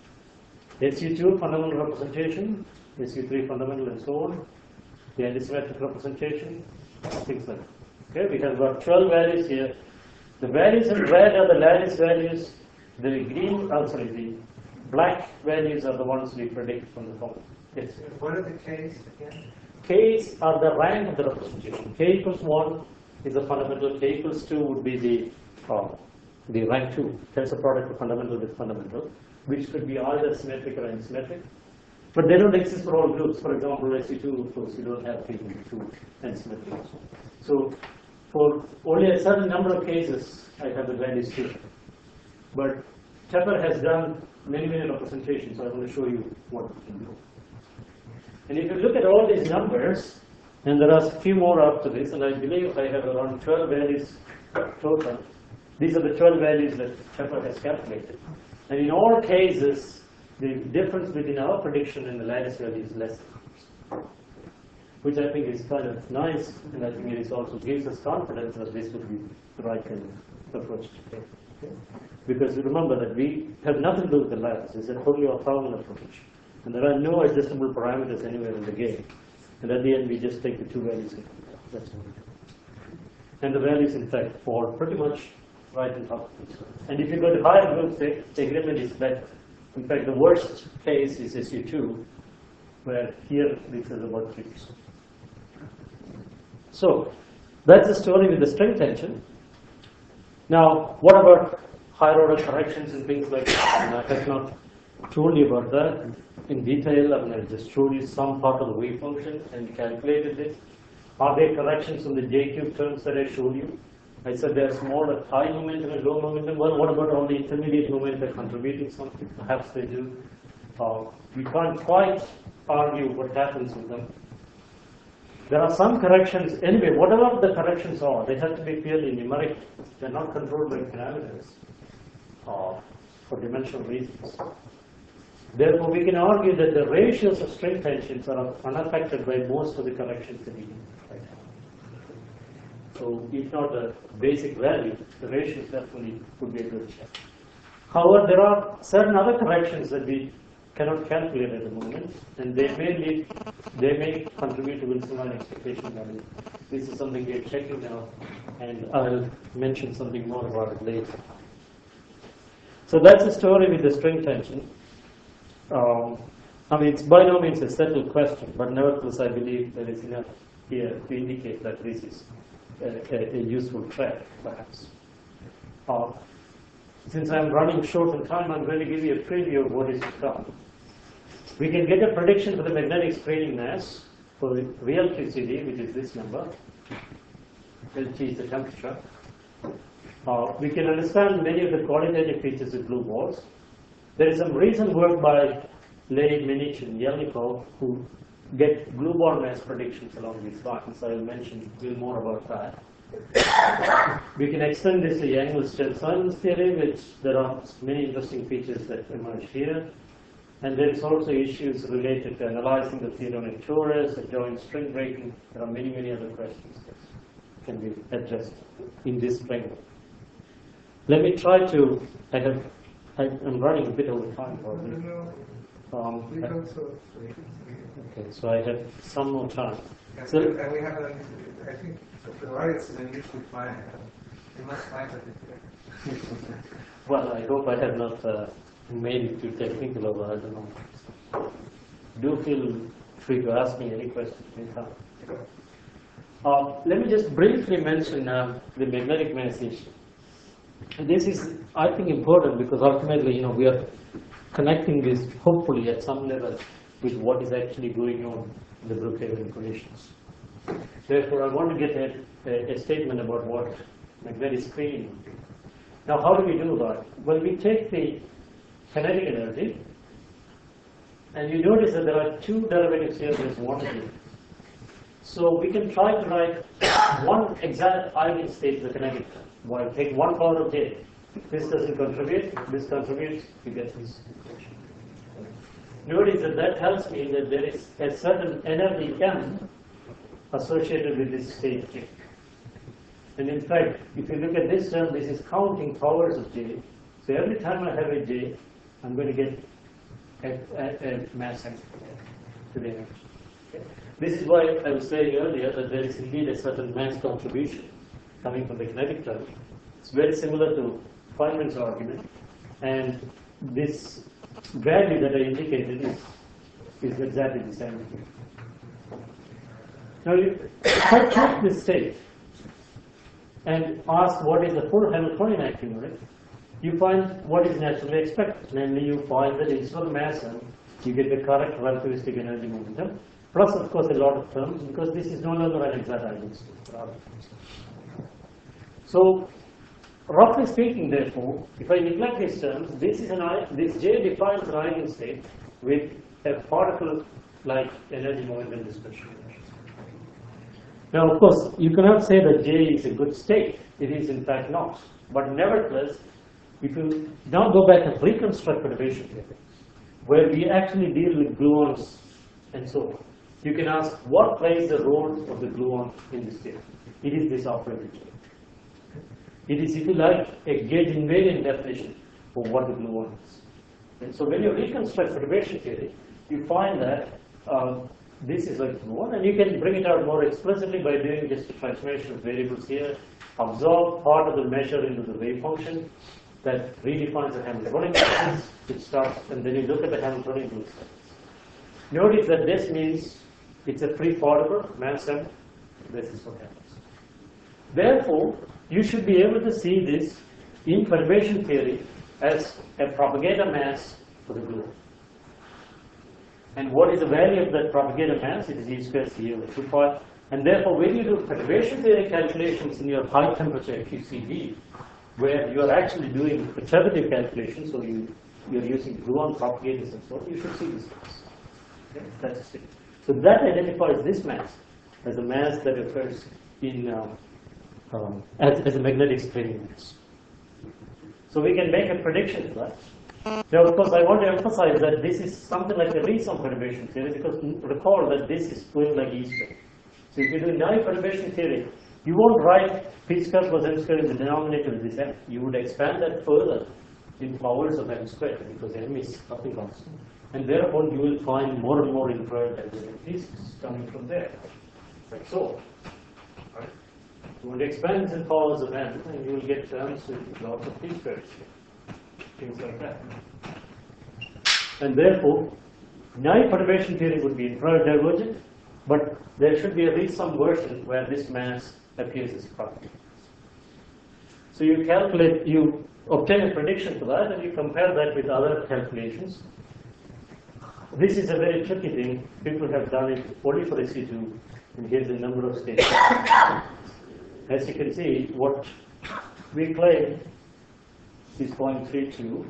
S U two fundamental representation, S U three fundamental, and so on. The antisymmetric representation, things like that. Okay, we have got twelve values here. The values in red are the lattice values. The green, oh sorry, the black values are the ones we predict from the formula. Yes. What are the K's again? K's are the rank of the representation. K equals one is the fundamental. K equals two would be the uh, the rank two. That's a product of fundamental with fundamental, which could be either symmetric or asymmetric. But they don't exist for all groups. For example, S U two, of course, you don't have K equals two and symmetric. So for only a certain number of cases, I have the values here. But Tepper has done many, many representations, so I want to show you what we can do. And if you look at all these numbers, and there are a few more after this, and I believe I have around twelve values total. These are the twelve values that Tepper has calculated. And in all cases, the difference between our prediction and the lattice value is less, which I think is kind of nice, and I think it is also gives us confidence that this would be the right kind of approach to take. Okay? Because remember that we have nothing to do with the lattice. It's a totally orthogonal approach. And there are no adjustable parameters anywhere in the game. And at the end, we just take the two values and that's what we do. And the values, in fact, fall pretty much right on top of each other. And if you go to higher groups, the, the agreement is better. In fact, the worst case is S U two, where here this is about three percent. So that's the story with the string tension. Now, what about higher order corrections and things like that? And I have not told you about that in detail. I mean, I just showed you some part of the wave function and calculated it. Are there corrections on the J cube terms that I showed you? I said they're small at high momentum and low momentum. Well, what about all the intermediate momenta contributing something? Perhaps they do. Uh, we can't quite argue what happens with them. There are some corrections. Anyway, whatever the corrections are, they have to be purely numeric. They're not controlled by parameters uh, for dimensional reasons. Therefore, we can argue that the ratios of string tensions are unaffected by most of the corrections that we do right now. So, if not a basic value, the ratios definitely would be a good check. However, there are certain other corrections that we cannot calculate at the moment, and they may lead, they may contribute to Wilson-Line expectation value. This is something we are checking now, and I'll mention something more about it later. So that's the story with the string tension. Um, I mean, it's by no means a settled question, but nevertheless, I believe there is enough here to indicate that this is a, a, a useful track, perhaps. Uh, since I'm running short on time, I'm going to give you a preview of what is to come. We can get a prediction for the magnetic screening mass for the real Q C D, which is this number. L T is the temperature. Uh, we can understand many of the qualitative features of blue balls. There is some recent work by Leigh, Minich, and Yelnikov who get blue ball mass predictions along these lines. I will mention a little more about that. We can extend this to Yang-Mills-Simons theory, which there are many interesting features that emerge here. And there is also issues related to analyzing the theoronic torus, the joint string breaking. There are many, many other questions that can be addressed in this framework. Let me try to, I have, I, I'm running a bit over time probably. Um, We don't so. okay, so I have some more time. And So, and we have, a, I think, the audience is unusually fine. They must find it. well, I hope I have not uh, made it too technical over, I don't know. Do feel free to ask me any questions anytime. Uh, let me just briefly mention uh, the magnetic mass issue. And this is, I think, important because ultimately, you know, we are connecting this hopefully at some level with what is actually going on in the Brookhaven conditions. Therefore, I want to get a, a, a statement about what magnetic screening would be. Now, how do we do that? Well, we take the kinetic energy, and you notice that there are two derivatives here, there's one and two. So we can try to write one exact eigenstate to the kinetic term. Well, take one power of j. This doesn't contribute, this contributes, you get this equation. Notice that that tells me that there is a certain energy m associated with this state j. And in fact, if you look at this term, this is counting powers of j. So every time I have a j, I'm going to get a, a, a mass m to the energy. Okay. This is why I was saying earlier that there is indeed a certain mass contribution coming from the kinetic term. It's very similar to Feynman's argument, and this value that I indicated is, is exactly the same. Now, you, if I check this state and ask what is the full Hamiltonian accumulate, you find what is naturally expected. Namely, you find that instead of mass m, you get the correct relativistic energy momentum, plus, of course, a lot of terms, because this is no longer an exact eigenstate. So, roughly speaking, therefore, if I neglect these terms, this is an this J defines an eigenstate with a particle-like energy momentum dispersion. Now, of course, you cannot say that J is a good state. It is, in fact, not. But nevertheless, if you now go back and reconstruct perturbation theory, where we actually deal with gluons and so on, you can ask what plays the role of the gluon in this theory. It is this operator J. It is, if you like, a gauge invariant definition of what the gluon is. And so when you reconstruct perturbation theory, you find that um, this is like gluon, and you can bring it out more explicitly by doing just a transformation of variables here, absorb part of the measure into the wave function that redefines the Hamiltonian distance, which starts, and then you look at the Hamiltonian distance. Notice that this means it's a free particle, mass m. This is what happens. Therefore, you should be able to see this in perturbation theory as a propagator mass for the gluon. And what is the value of that propagator mass? It is E squared C over two pi. And therefore, when you do perturbation theory calculations in your high temperature Q C D, where you are actually doing perturbative calculations, so you, you're using gluon propagators and so on, you should see this mass. Okay? That's it. So that identifies this mass as a mass that occurs in um, um, as, as a magnetic screening mass. So we can make a prediction for that. Now, of course, I want to emphasize that this is something like a resum perturbation theory, because recall that this is going like E squared. So if you do naive perturbation theory, you won't write p squared plus m squared in the denominator with this m. You would expand that further in powers of m squared, because m is nothing constant. And thereupon you will find more and more infrared densities coming from there, like so. Right? You would expand in powers of n, and you will get terms with lots of p squared, things like that. And therefore, naive perturbation theory would be infrared divergent, but there should be at least some version where this mass appears as a property. So you calculate, you obtain a prediction for that, and you compare that with other calculations. This is a very tricky thing. People have done it only for S E two, and here's the number of states. As you can see, what we claim is zero point three two.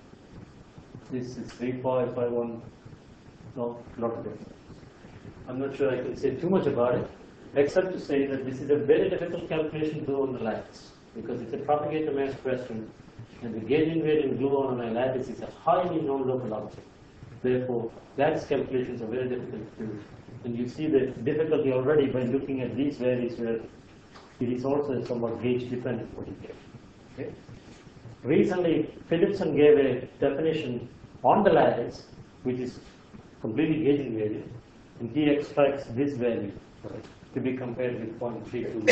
This is three five five one. No, not different. I'm not sure I can say too much about it, except to say that this is a very difficult calculation to do on the lattice, because it's a propagator mass question, and the gauge invariant gluon on a lattice is a highly non-local object. Therefore, lattice calculations are very difficult to do. And you see the difficulty already by looking at these values where it is also somewhat gauge dependent what you get. Okay? Recently, Philipson gave a definition on the lattice, which is completely gauge invariant, and he extracts this value, right, to be compared with zero point three two.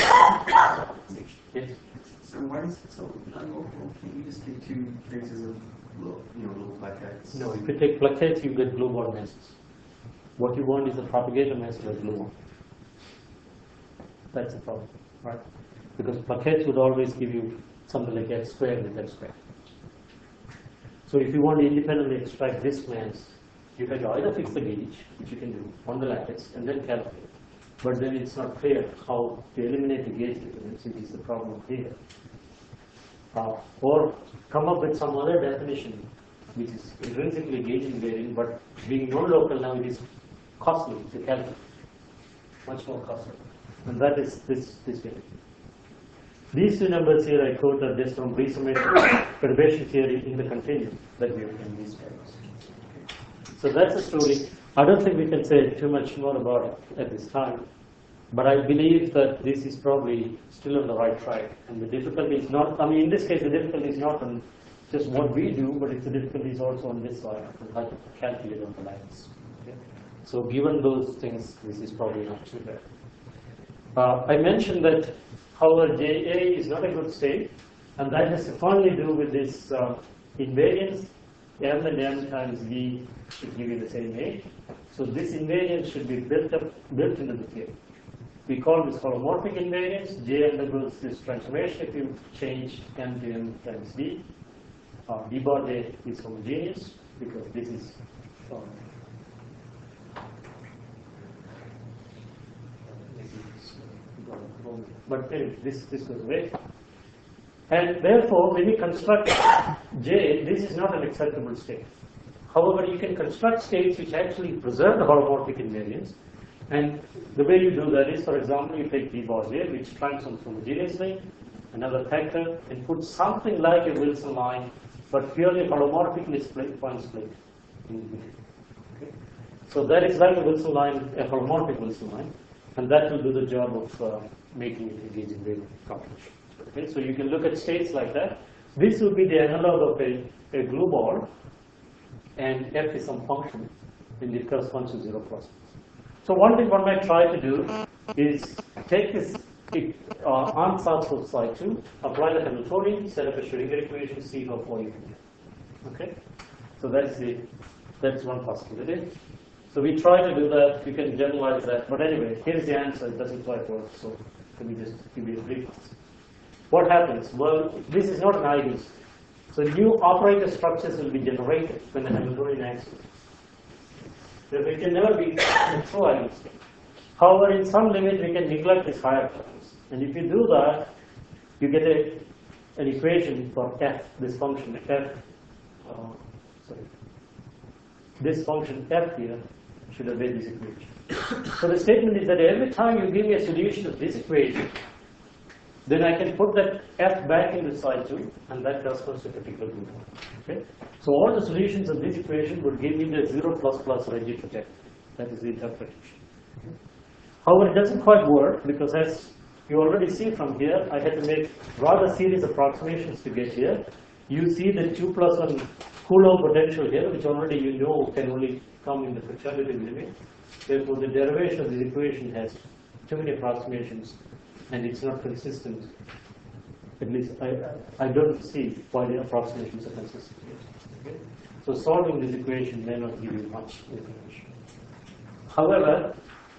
Yes? So why is it so unlocal? Can you just take two traces of little, you know, little plaquettes? No, if you take plaquettes, you get blue-ball masses. What you want is a propagator mass like gluon. That's the problem, right? Because plaquettes would always give you something like x squared with x squared. So if you want to independently extract this mass, you can either fix the gauge, which you can do on the lattice, and then calculate. But then it's not clear how to eliminate the gauge difference, which is the problem here. Uh, or come up with some other definition, which is intrinsically gauge invariant, but being non-local now it is costly to calculate, much more costly. And that is this, this way. These two numbers here I quote are just from resymmetric perturbation theory in the continuum that we have in these terms. So that's the story. I don't think we can say too much more about it at this time, but I believe that this is probably still on the right track. And the difficulty is not, I mean, in this case, the difficulty is not on just what we do, but it's the difficulty is also on this side, and how to calculate on the lines. Okay? So given those things, this is probably not too bad. Uh, I mentioned that, however, J A is not a good state, and that has to finally do with this uh, invariance. M and M times V should give you the same A. So this invariance should be built up, built into the theory. We call this holomorphic invariance. J undergoes this transformation if you change M to M times V. Uh, D bar J is homogeneous because this is um, but anyway, this this goes away. And therefore, when you construct J, this is not an acceptable state. However, you can construct states which actually preserve the holomorphic invariance. And the way you do that is, for example, you take D bar J, which transforms homogeneously, another factor, and put something like a Wilson line, but purely holomorphically split, point split. Okay? So that is like a Wilson line, a holomorphic Wilson line, and that will do the job of uh, making it engage in wave computation. Okay, so you can look at states like that. This would be the analog of a, a glue ball, and F is some function, and it corresponds to zero plus. So one thing one might try to do is take this uh, ansatz of psi two, apply the Hamiltonian, set up a Schrödinger equation, see how far you can get. Okay, so that's the that's one possibility. So we try to do that. You can generalize that, but anyway, here's the answer. It doesn't quite work. So let me just give you a brief answer. What happens? Well, this is not an eigenstate. So new operator structures will be generated when the Hamiltonian acts. Therefore, it can never be a true eigenstate. However, in some limit, we can neglect these higher terms. And if you do that, you get a, an equation for f, this function f, uh, sorry, this function f here should obey this equation. So the statement is that every time you give me a solution of this equation, then I can put that f back into psi two, and that corresponds to a particular group. Okay? So all the solutions of this equation would give me the zero plus plus Regge project. That is the interpretation. However, it doesn't quite work because, as you already see from here, I had to make rather serious approximations to get here. You see the two plus one Coulomb potential here, which already you know can only come in the fraternity limit. Therefore, the derivation of this equation has too many approximations, and it's not consistent. At least I, I don't see why the approximations are consistent. Okay? So solving this equation may not give you much information. However,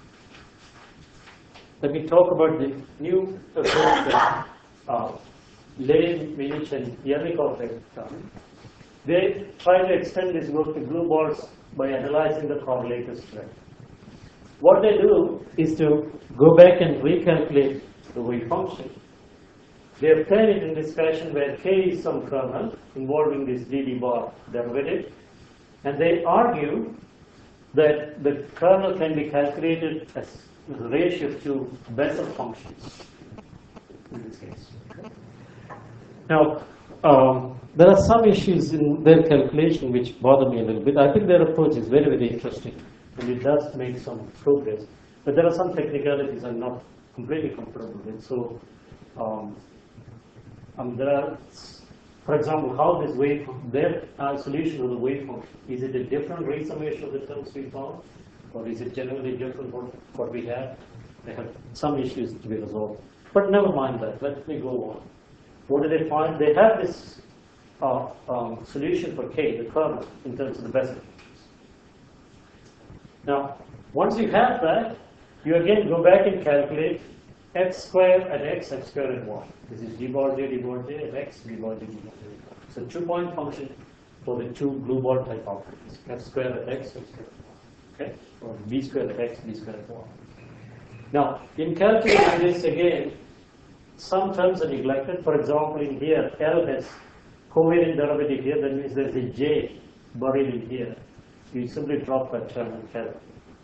let me talk about the new approach that uh, Levin, Minich, and Yerlikov have done. They try to extend this work to glue balls by analyzing the correlator strength. What they do is to go back and recalculate the wave function. They obtain it in this fashion where K is some kernel involving this D D bar derivative, and they argue that the kernel can be calculated as a ratio to Bessel functions in this case. Now, um, there are some issues in their calculation which bother me a little bit. I think their approach is very, very interesting, and it does make some progress. But there are some technicalities I'm not completely comfortable with. So, um, um, there are, for example, how this wave, their uh, solution of the wave function, is it a different resummation of the terms we found, or is it generally different from what we have? They have some issues to be resolved. But never mind that. Let me go on. What do they find? They have this uh, um, solution for K, the kernel, in terms of the Bessel functions. Now, once you have that, you again go back and calculate x squared at x, x squared at y. This is d bar j, d bar j at x, d bar j, d bar j. So two-point function for the two blue ball type operators, f squared at x, x squared, okay, or b squared at x, b squared at y. Now, in calculating this again, some terms are neglected. For example, in here, L has covariant derivative here, that means there's a j buried in here. You simply drop that term and calculate.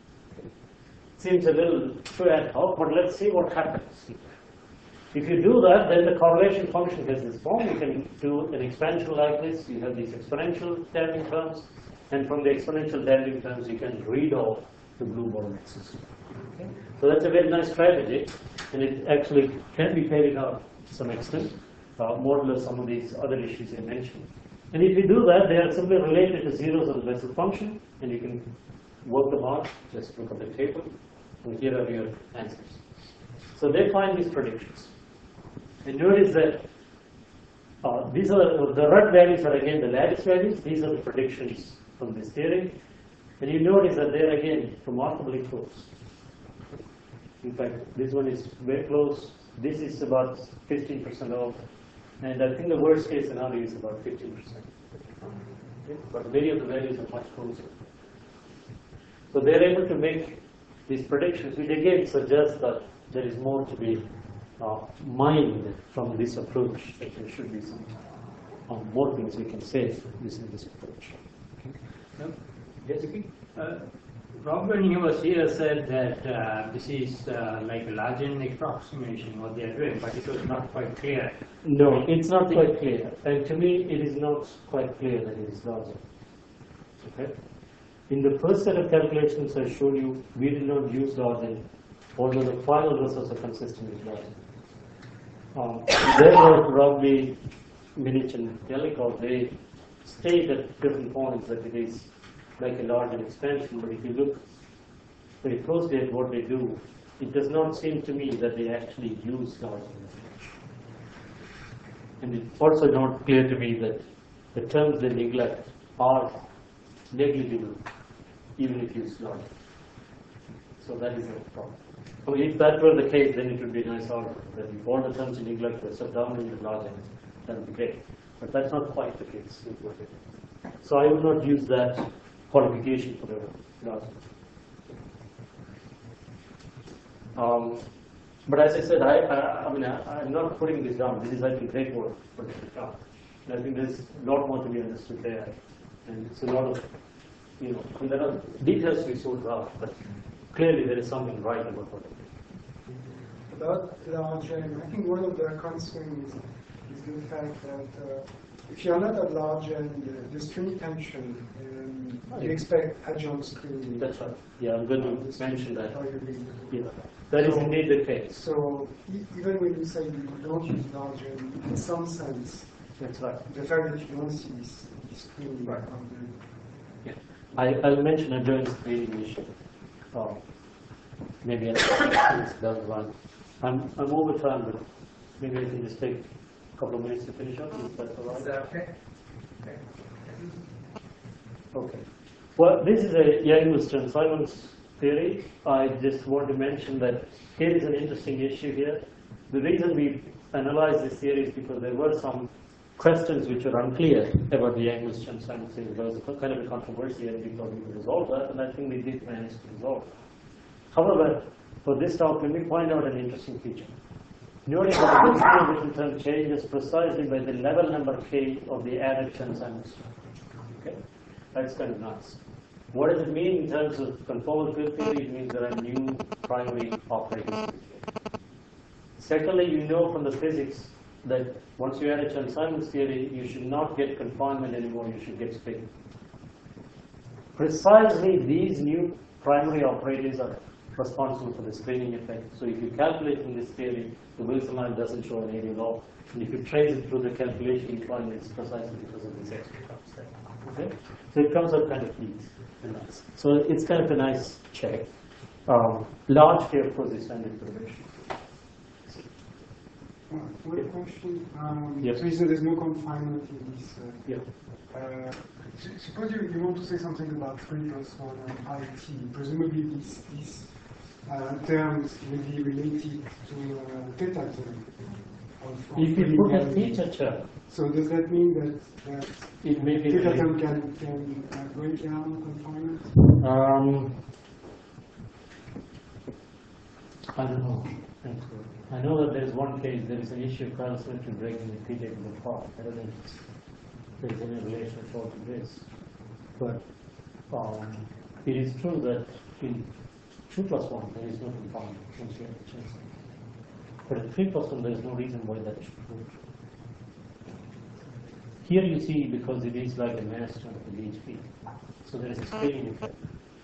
Seems a little too ad hoc, but let's see what happens. If you do that, then the correlation function has this form. You can do an expansion like this. You have these exponential Darwin terms, and from the exponential Darwin terms, you can read off the blue ball system. Okay? So that's a very nice strategy, and it actually can be carried out to some extent, uh, modulo some of these other issues I mentioned. And if you do that, they are simply related to zeros of the Bessel function, and you can work them out. Just look at the table, and here are your answers. So they find these predictions. And notice that uh, these are the red values are again the lattice values. These are the predictions from this theory. And you notice that they're again remarkably close. In fact, this one is very close. This is about fifteen percent off. And I think the worst case scenario is about fifteen percent. Okay? But many of the values are much closer. So they're able to make these predictions, which again suggests that there is more to be uh, mined from this approach, that there should be some uh, more things we can say using this approach. Okay. No? Yes, okay. uh, Robert, when he was here, said that uh, this is uh, like a Largen approximation, what they are doing, but it was not quite clear. No, it's not quite clear. And to me, it is not quite clear that it is Largen. Okay? In the first set of calculations I showed you, we did not use Largen, although the final results are consistent with Largen. Um, there were probably Minich and Delikov, they state at different points that it is like a Largen expansion, but if you look very closely at what they do, it does not seem to me that they actually use Largen. And it's also not clear to me that the terms they neglect are negligible, even if you use Largen. So that is a problem. So if that were the case, then it would be a nice argument that if all the terms you neglect were set down into Largen, that would be great. But that's not quite the case. So I would not use that qualification for the Largen. Um, but as I said, I, I, I mean, I, I'm not putting this down. This is, I think, great work for this down. And I think there's a lot more to be understood there. And it's a lot of, you know, and there are details to be sorted out, but clearly there is something right about what it is. About Largen, I think one of the concerns is the fact that uh, if you're not at Largen, the, the string tension, um, you expect adjuncts to. That's right. Yeah, I'm going to mention that. How you read it. Yeah, that is indeed the case. So e even when you say you don't use Largen, in some sense, That's right. the fact that you don't see this, this string Right. on Yeah. I, I'll mention a joint screening issue. Oh, maybe I down the line. I'm, I'm over time, but maybe I can just take a couple of minutes to finish up. Is that all Is right? that okay? Okay. Okay. Well, this is a Yang-Weierstrass-Simons theory. I just want to mention that here is an interesting issue here. The reason we analyzed this theory is because there were some questions which were unclear about the Yang-Weierstrass-Simons theory. There was a kind of a controversy, and we thought we could resolve that, and I think we did manage to resolve it. However, for this talk, let me point out an interesting feature. Notice that the distribution term changes precisely by the level number k of the added Chern-Simons term. Okay, that's kind of nice. What does it mean in terms of conformal field theory? It means there are new primary operators. Secondly, you know from the physics that once you add a Chern-Simons theory, you should not get confinement anymore, you should get spin. Precisely these new primary operators are responsible for the spinning effect. So if you calculate in this theory, the Wilson line doesn't show an area law. And if you trace it through the calculation, you find it's precisely because of these extra terms there. Okay? So it comes out kind of neat and nice. So it's kind of a nice check. Um, large K, of course, is standard derivation. Uh, One question. Um, Yes. So you said there's no confinement in this. Uh, Yeah. uh, su- suppose you, you want to say something about three plus one and I T. Presumably these, these uh, terms will be related to uh, theta term. of If you fully put a gravity. theta term, So does that mean that, that it may be. theta term can, can uh, break down confinement? Um, I don't know. I know that there is one case, there is an issue of Carl Symmetry breaking the theta in the part. I don't think there is any relation at all to this. But um, it is true that in two plus one, there is no confinement once you have the chance. But in three plus one, there is no reason why that should be true. Here you see, because it is like a mass term of the H P. So there is a spinning effect.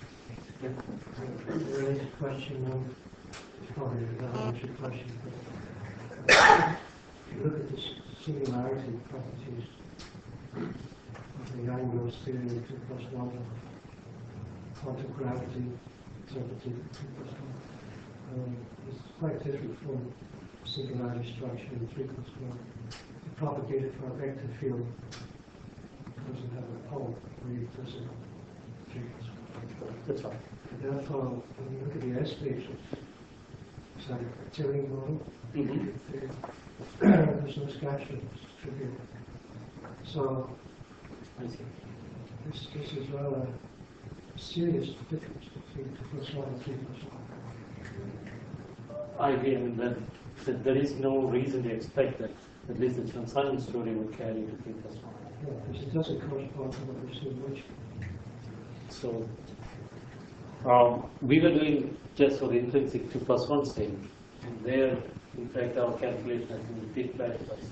Related question, um, probably not answer your question, but if you look at the singularity properties of the Yang-Mills theory of two plus one, quantum gravity, certainty two plus one, um, it's quite different from singularity structure in three plus one. The propagated for a vector field doesn't have a pole, where it does in three plus one. That's right. And therefore, when you look at the S stations, it's like a Turing model. Mm-hmm. There's no scattering, it's trivial. So, I see. this, this is rather a serious difference between two plus one and three plus one. I agree, I mean, that, that there is no reason to expect that at least the Chern-Simons story will carry to three plus one. Yeah, because it doesn't correspond to what we're seeing much. So, um, we were doing just for the intrinsic two plus one state, and there, in fact, our calculation has been repeated by twice.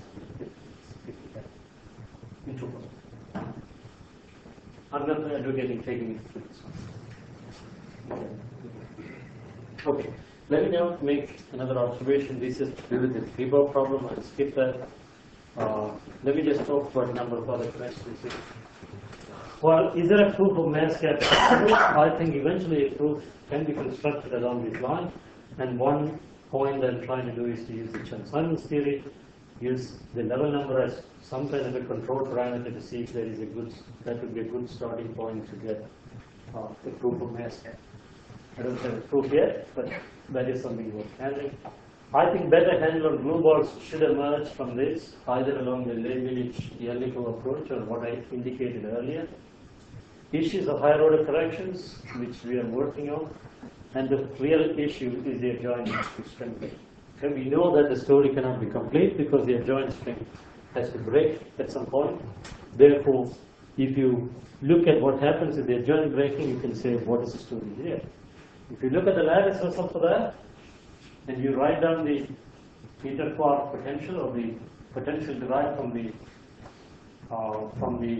In two plus one. I'm not advocating taking it to two plus one. Okay, let me now make another observation. This is to do with the Gribov problem. I'll skip that. Uh, let me just talk about a number of other questions here. Well, is there a proof of mass gap? I think eventually a proof can be constructed along this line. And one point I'm trying to do is to use the Chern-Simons theory, use the level number as some kind of a control parameter to see if there is a good, that would be a good starting point to get uh, the proof of mass gap. I don't have a proof yet, but that is something worth handling. I think better handle on glue balls should emerge from this, either along the Leibniz-Yelnikov approach or what I indicated earlier. Issues of higher order corrections, which we are working on, and the real issue is the adjoint string. Okay, we know that the story cannot be complete because the adjoint string has to break at some point. Therefore, if you look at what happens with the adjoint breaking, you can say what is the story here. If you look at the lattice result for that, and you write down the interquark potential or the potential derived from the uh, from the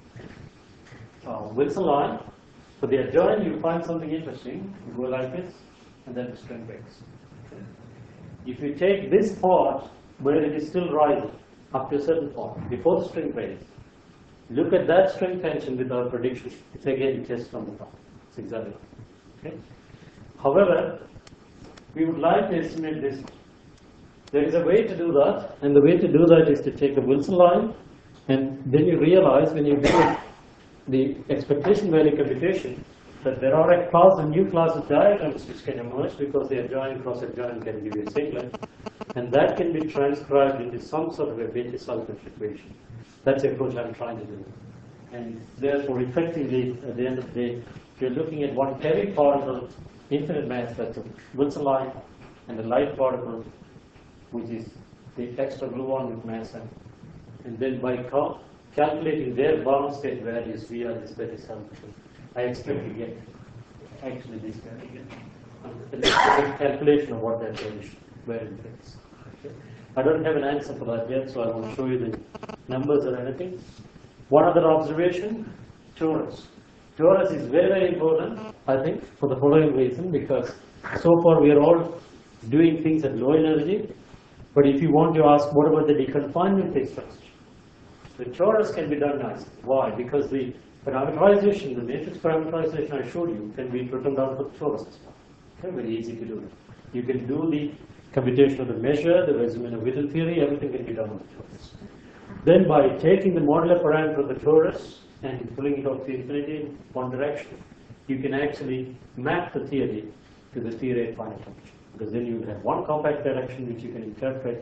uh, Wilson line, for the adjoint you find something interesting. You go like this, and then the string breaks. Okay. If you take this part where it is still rising up to a certain point before the string breaks, look at that string tension with our prediction. It's again test from the top. It's exactly right. Okay. However, we would like to estimate this. There is a way to do that, and the way to do that is to take a Wilson line, and then you realize when you do the expectation value computation that there are a class, a new class of diagrams which can emerge because the adjoint cross adjoint can give you a singlet, and that can be transcribed into some sort of a Betti-Salpich equation. That's the approach I'm trying to do. And therefore, effectively, at the end of the day, you're looking at one heavy particle, infinite mass, that's a Wilson line, and a light particle, which is the extra gluon with mass m. And then by cal calculating their bound state values via this Betti-Salpich, I expect to get actually this value again. And it's a calculation of what that range, where it fits. Okay. I don't have an answer for that yet, so I won't show you the numbers or anything. One other observation, torus. Torus is very, very important, I think, for the following reason, because so far we are all doing things at low energy, but if you want to ask what about the deconfinement phase transition, the torus can be done nicely. Why? Because the parameterization, the matrix parameterization I showed you, can be written down for the torus as well. Okay, very easy to do. You can do the computation of the measure, the Weizmann-Whittle theory, everything can be done on the torus. Then by taking the modular parameter of the torus and pulling it off to infinity in one direction, you can actually map the theory to the theory at finite function. Because then you have one compact direction which you can interpret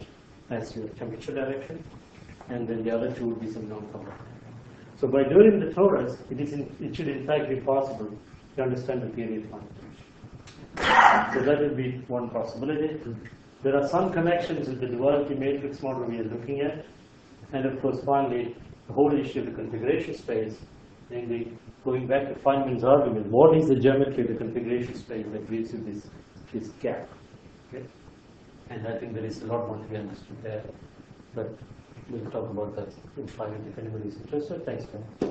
as your temperature direction, and then the other two would be some non-conductor. So by doing the torus, it, is in, it should in fact be possible to understand the period quantum. So that would be one possibility. There are some connections with the duality matrix model we are looking at, and of course finally the whole issue of the configuration space, namely going back to Feynman's argument, what is the geometry of the configuration space that gives you this, this gap? Okay? And I think there is a lot more to be understood there, but we'll talk about that in private if anybody is interested. Thanks, Ben.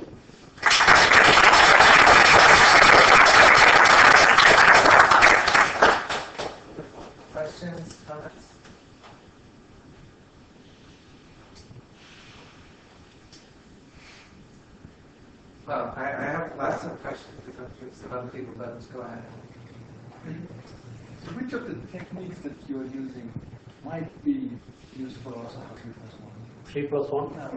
Questions, comments? Well, I, I have lots of questions to go through, so other people, but let's go ahead. So which of the techniques that you're using might be useful also for three plus one? Three plus one? I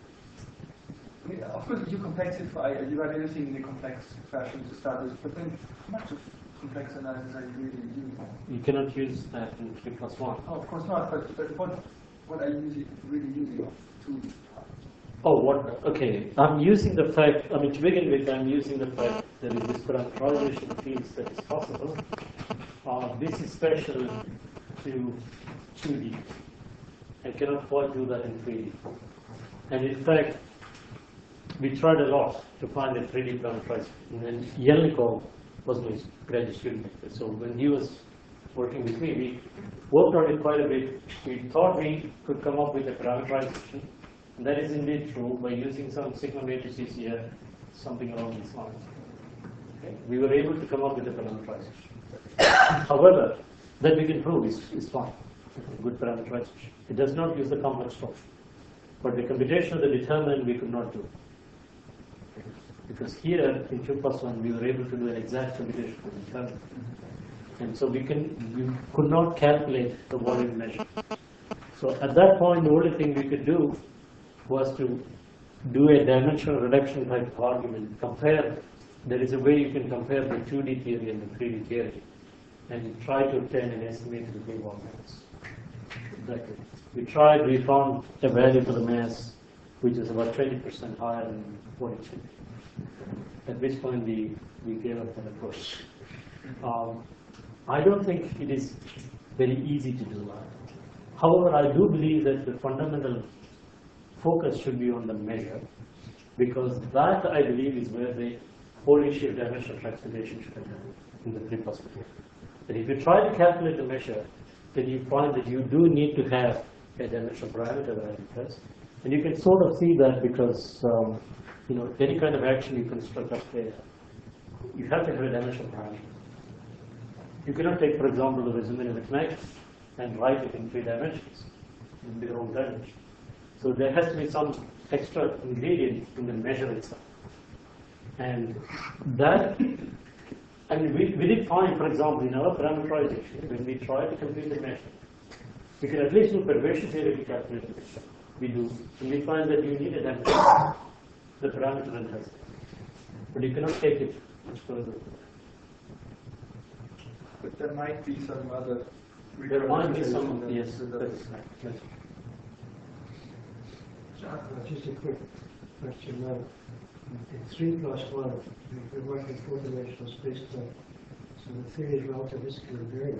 mean, of course, you complexify, you are using in a complex fashion to start with, but then how much of complex analysis are you really using? You cannot use that in three plus one. Oh, of course not, but, but what, what are you using, really using to? Oh, what? Okay. I'm using the fact, I mean, to begin with, I'm using the fact that in this parameterization of fields that is possible. Uh, this is special to two D. I cannot quite do that in three D. And in fact, we tried a lot to find a three D parameterization. And Yelnikov was my graduate student. So when he was working with me, we worked on it quite a bit. We thought we could come up with a parameterization. And that is indeed true by using some sigma matrices here, something along these lines. Okay? We were able to come up with a parameterization. However, that we can prove is, is fine. Good parameterization. It does not use the complex structure. But the computation of the determinant we could not do. Because here in two plus one we were able to do an exact computation for the determinant. And so we can we could not calculate the volume measure. So at that point the only thing we could do was to do a dimensional reduction type of argument. Compare, there is a way you can compare the two D theory and the three D theory and try to obtain an estimate of the big one mass. Exactly. We tried, we found a value for the mass which is about twenty percent higher than what it should be. At which point we, we gave up that approach. Um, I don't think it is very easy to do that. However, I do believe that the fundamental focus should be on the measure, because that, I believe, is where the whole issue of dimensional transformation should happen in the three plus one. But if you try to calculate the measure, then you find that you do need to have a dimensional parameter that I test. And you can sort of see that because um, you know, any kind of action you construct up there, you have to have a dimensional parameter. You cannot take, for example, the resume of a knife and write it in three dimensions, in their own dimension. So there has to be some extra ingredient in the measure itself. And that, I mean, we, we did find, for example, in our parameterization, when we try to compute the measure, we can at least do perturbation theory to calculate the measure. We do. And we find that you need a dimension, the parameter and test. But you cannot take it much further. But there might be some other. There might be some, yes, that's right. Yes. Uh, just a quick question now. In three plus one, we work in four-dimensional space-time, so the theory is relativistic invariant.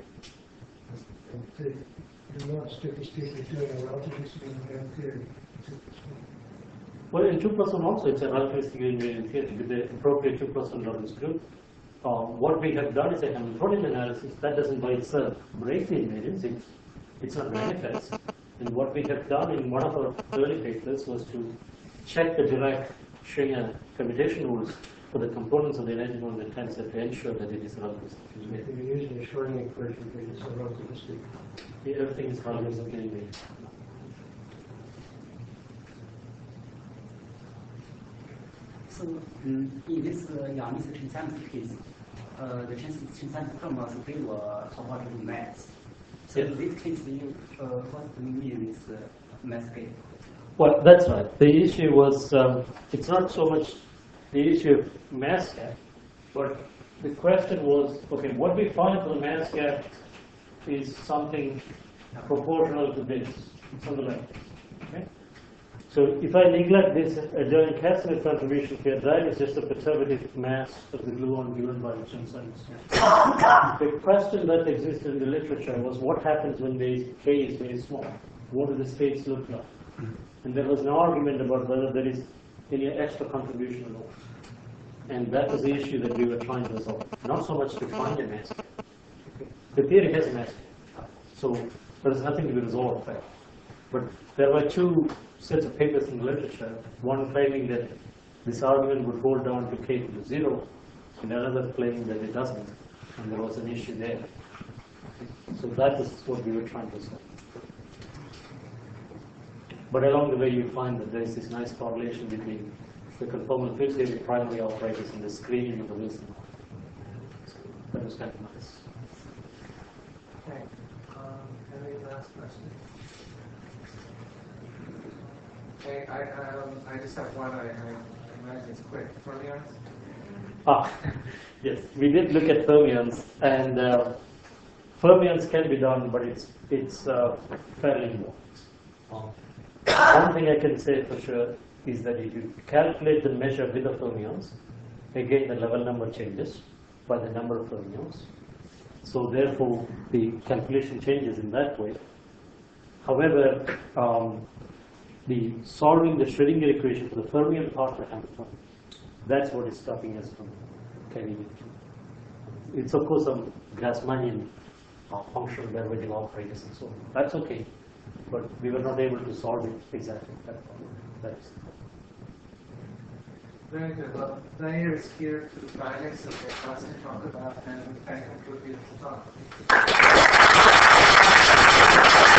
And you're not strictly speaking doing a relativistic invariant theory. Well, in two plus one also, it's a relativistic invariant theory with the appropriate two plus one Lorentz group. Uh, what we have done is a Hamiltonian analysis that doesn't by itself break the invariance. It's, it's not manifest. And what we have done in one of our early papers was to check the Dirac Schwinger commutation rules for the components of the energy moment tensor to ensure that it is relativistic. If you're using a Schrodinger equation, it's a relativistic. Yeah, everything is relativistic anyway. So, um, in this uh, Yannis consensus case, uh, the consensus term was favor topological mass. So Yeah. in this case, you, uh, what do you mean with uh, mass scale? Well, that's right. The issue was, um, it's not so much the issue of mass gap, but the question was, okay, what we find for the mass gap is something proportional to this, something like this. Okay? So if I neglect this adjoint Casimir contribution here, that is just a perturbative mass of the gluon given by the Chern-Simons. The question that existed in the literature was what happens when the K is very small? What do the states look like? And there was an argument about whether there is any extra contribution or not. And that was the issue that we were trying to resolve. Not so much to find a mass. The theory has a mass. So there is nothing to be resolved there. But there were two sets of papers in the literature, one claiming that this argument would hold down to K to zero, and another claiming that it doesn't, and there was an issue there. So that is what we were trying to solve. But along the way you find that there is this nice correlation between the conformal field theory primary operators and the screening of the Wilson model. So that was kind of nice. Okay. Um, any last questions? Okay, I, um, I just have one, I, I imagine it's quick. Fermions? Ah, yes, we did look at fermions, and uh, fermions can be done, but it's, it's uh, fairly more. Um, one thing I can say for sure is that if you calculate the measure with the fermions, again the level number changes by the number of fermions. So therefore, the calculation changes in that way. However, um, the solving the Schrödinger equation for the fermion part of the Hamiltonian, that's what is stopping us from carrying it through. It's of course some Grassmannian uh, functional derivative operators and so on. That's okay, but we were not able to solve it exactly. That problem. That's Very good. Well, Nair is here to provide us with a class to talk about, and we thank him for being able to talk.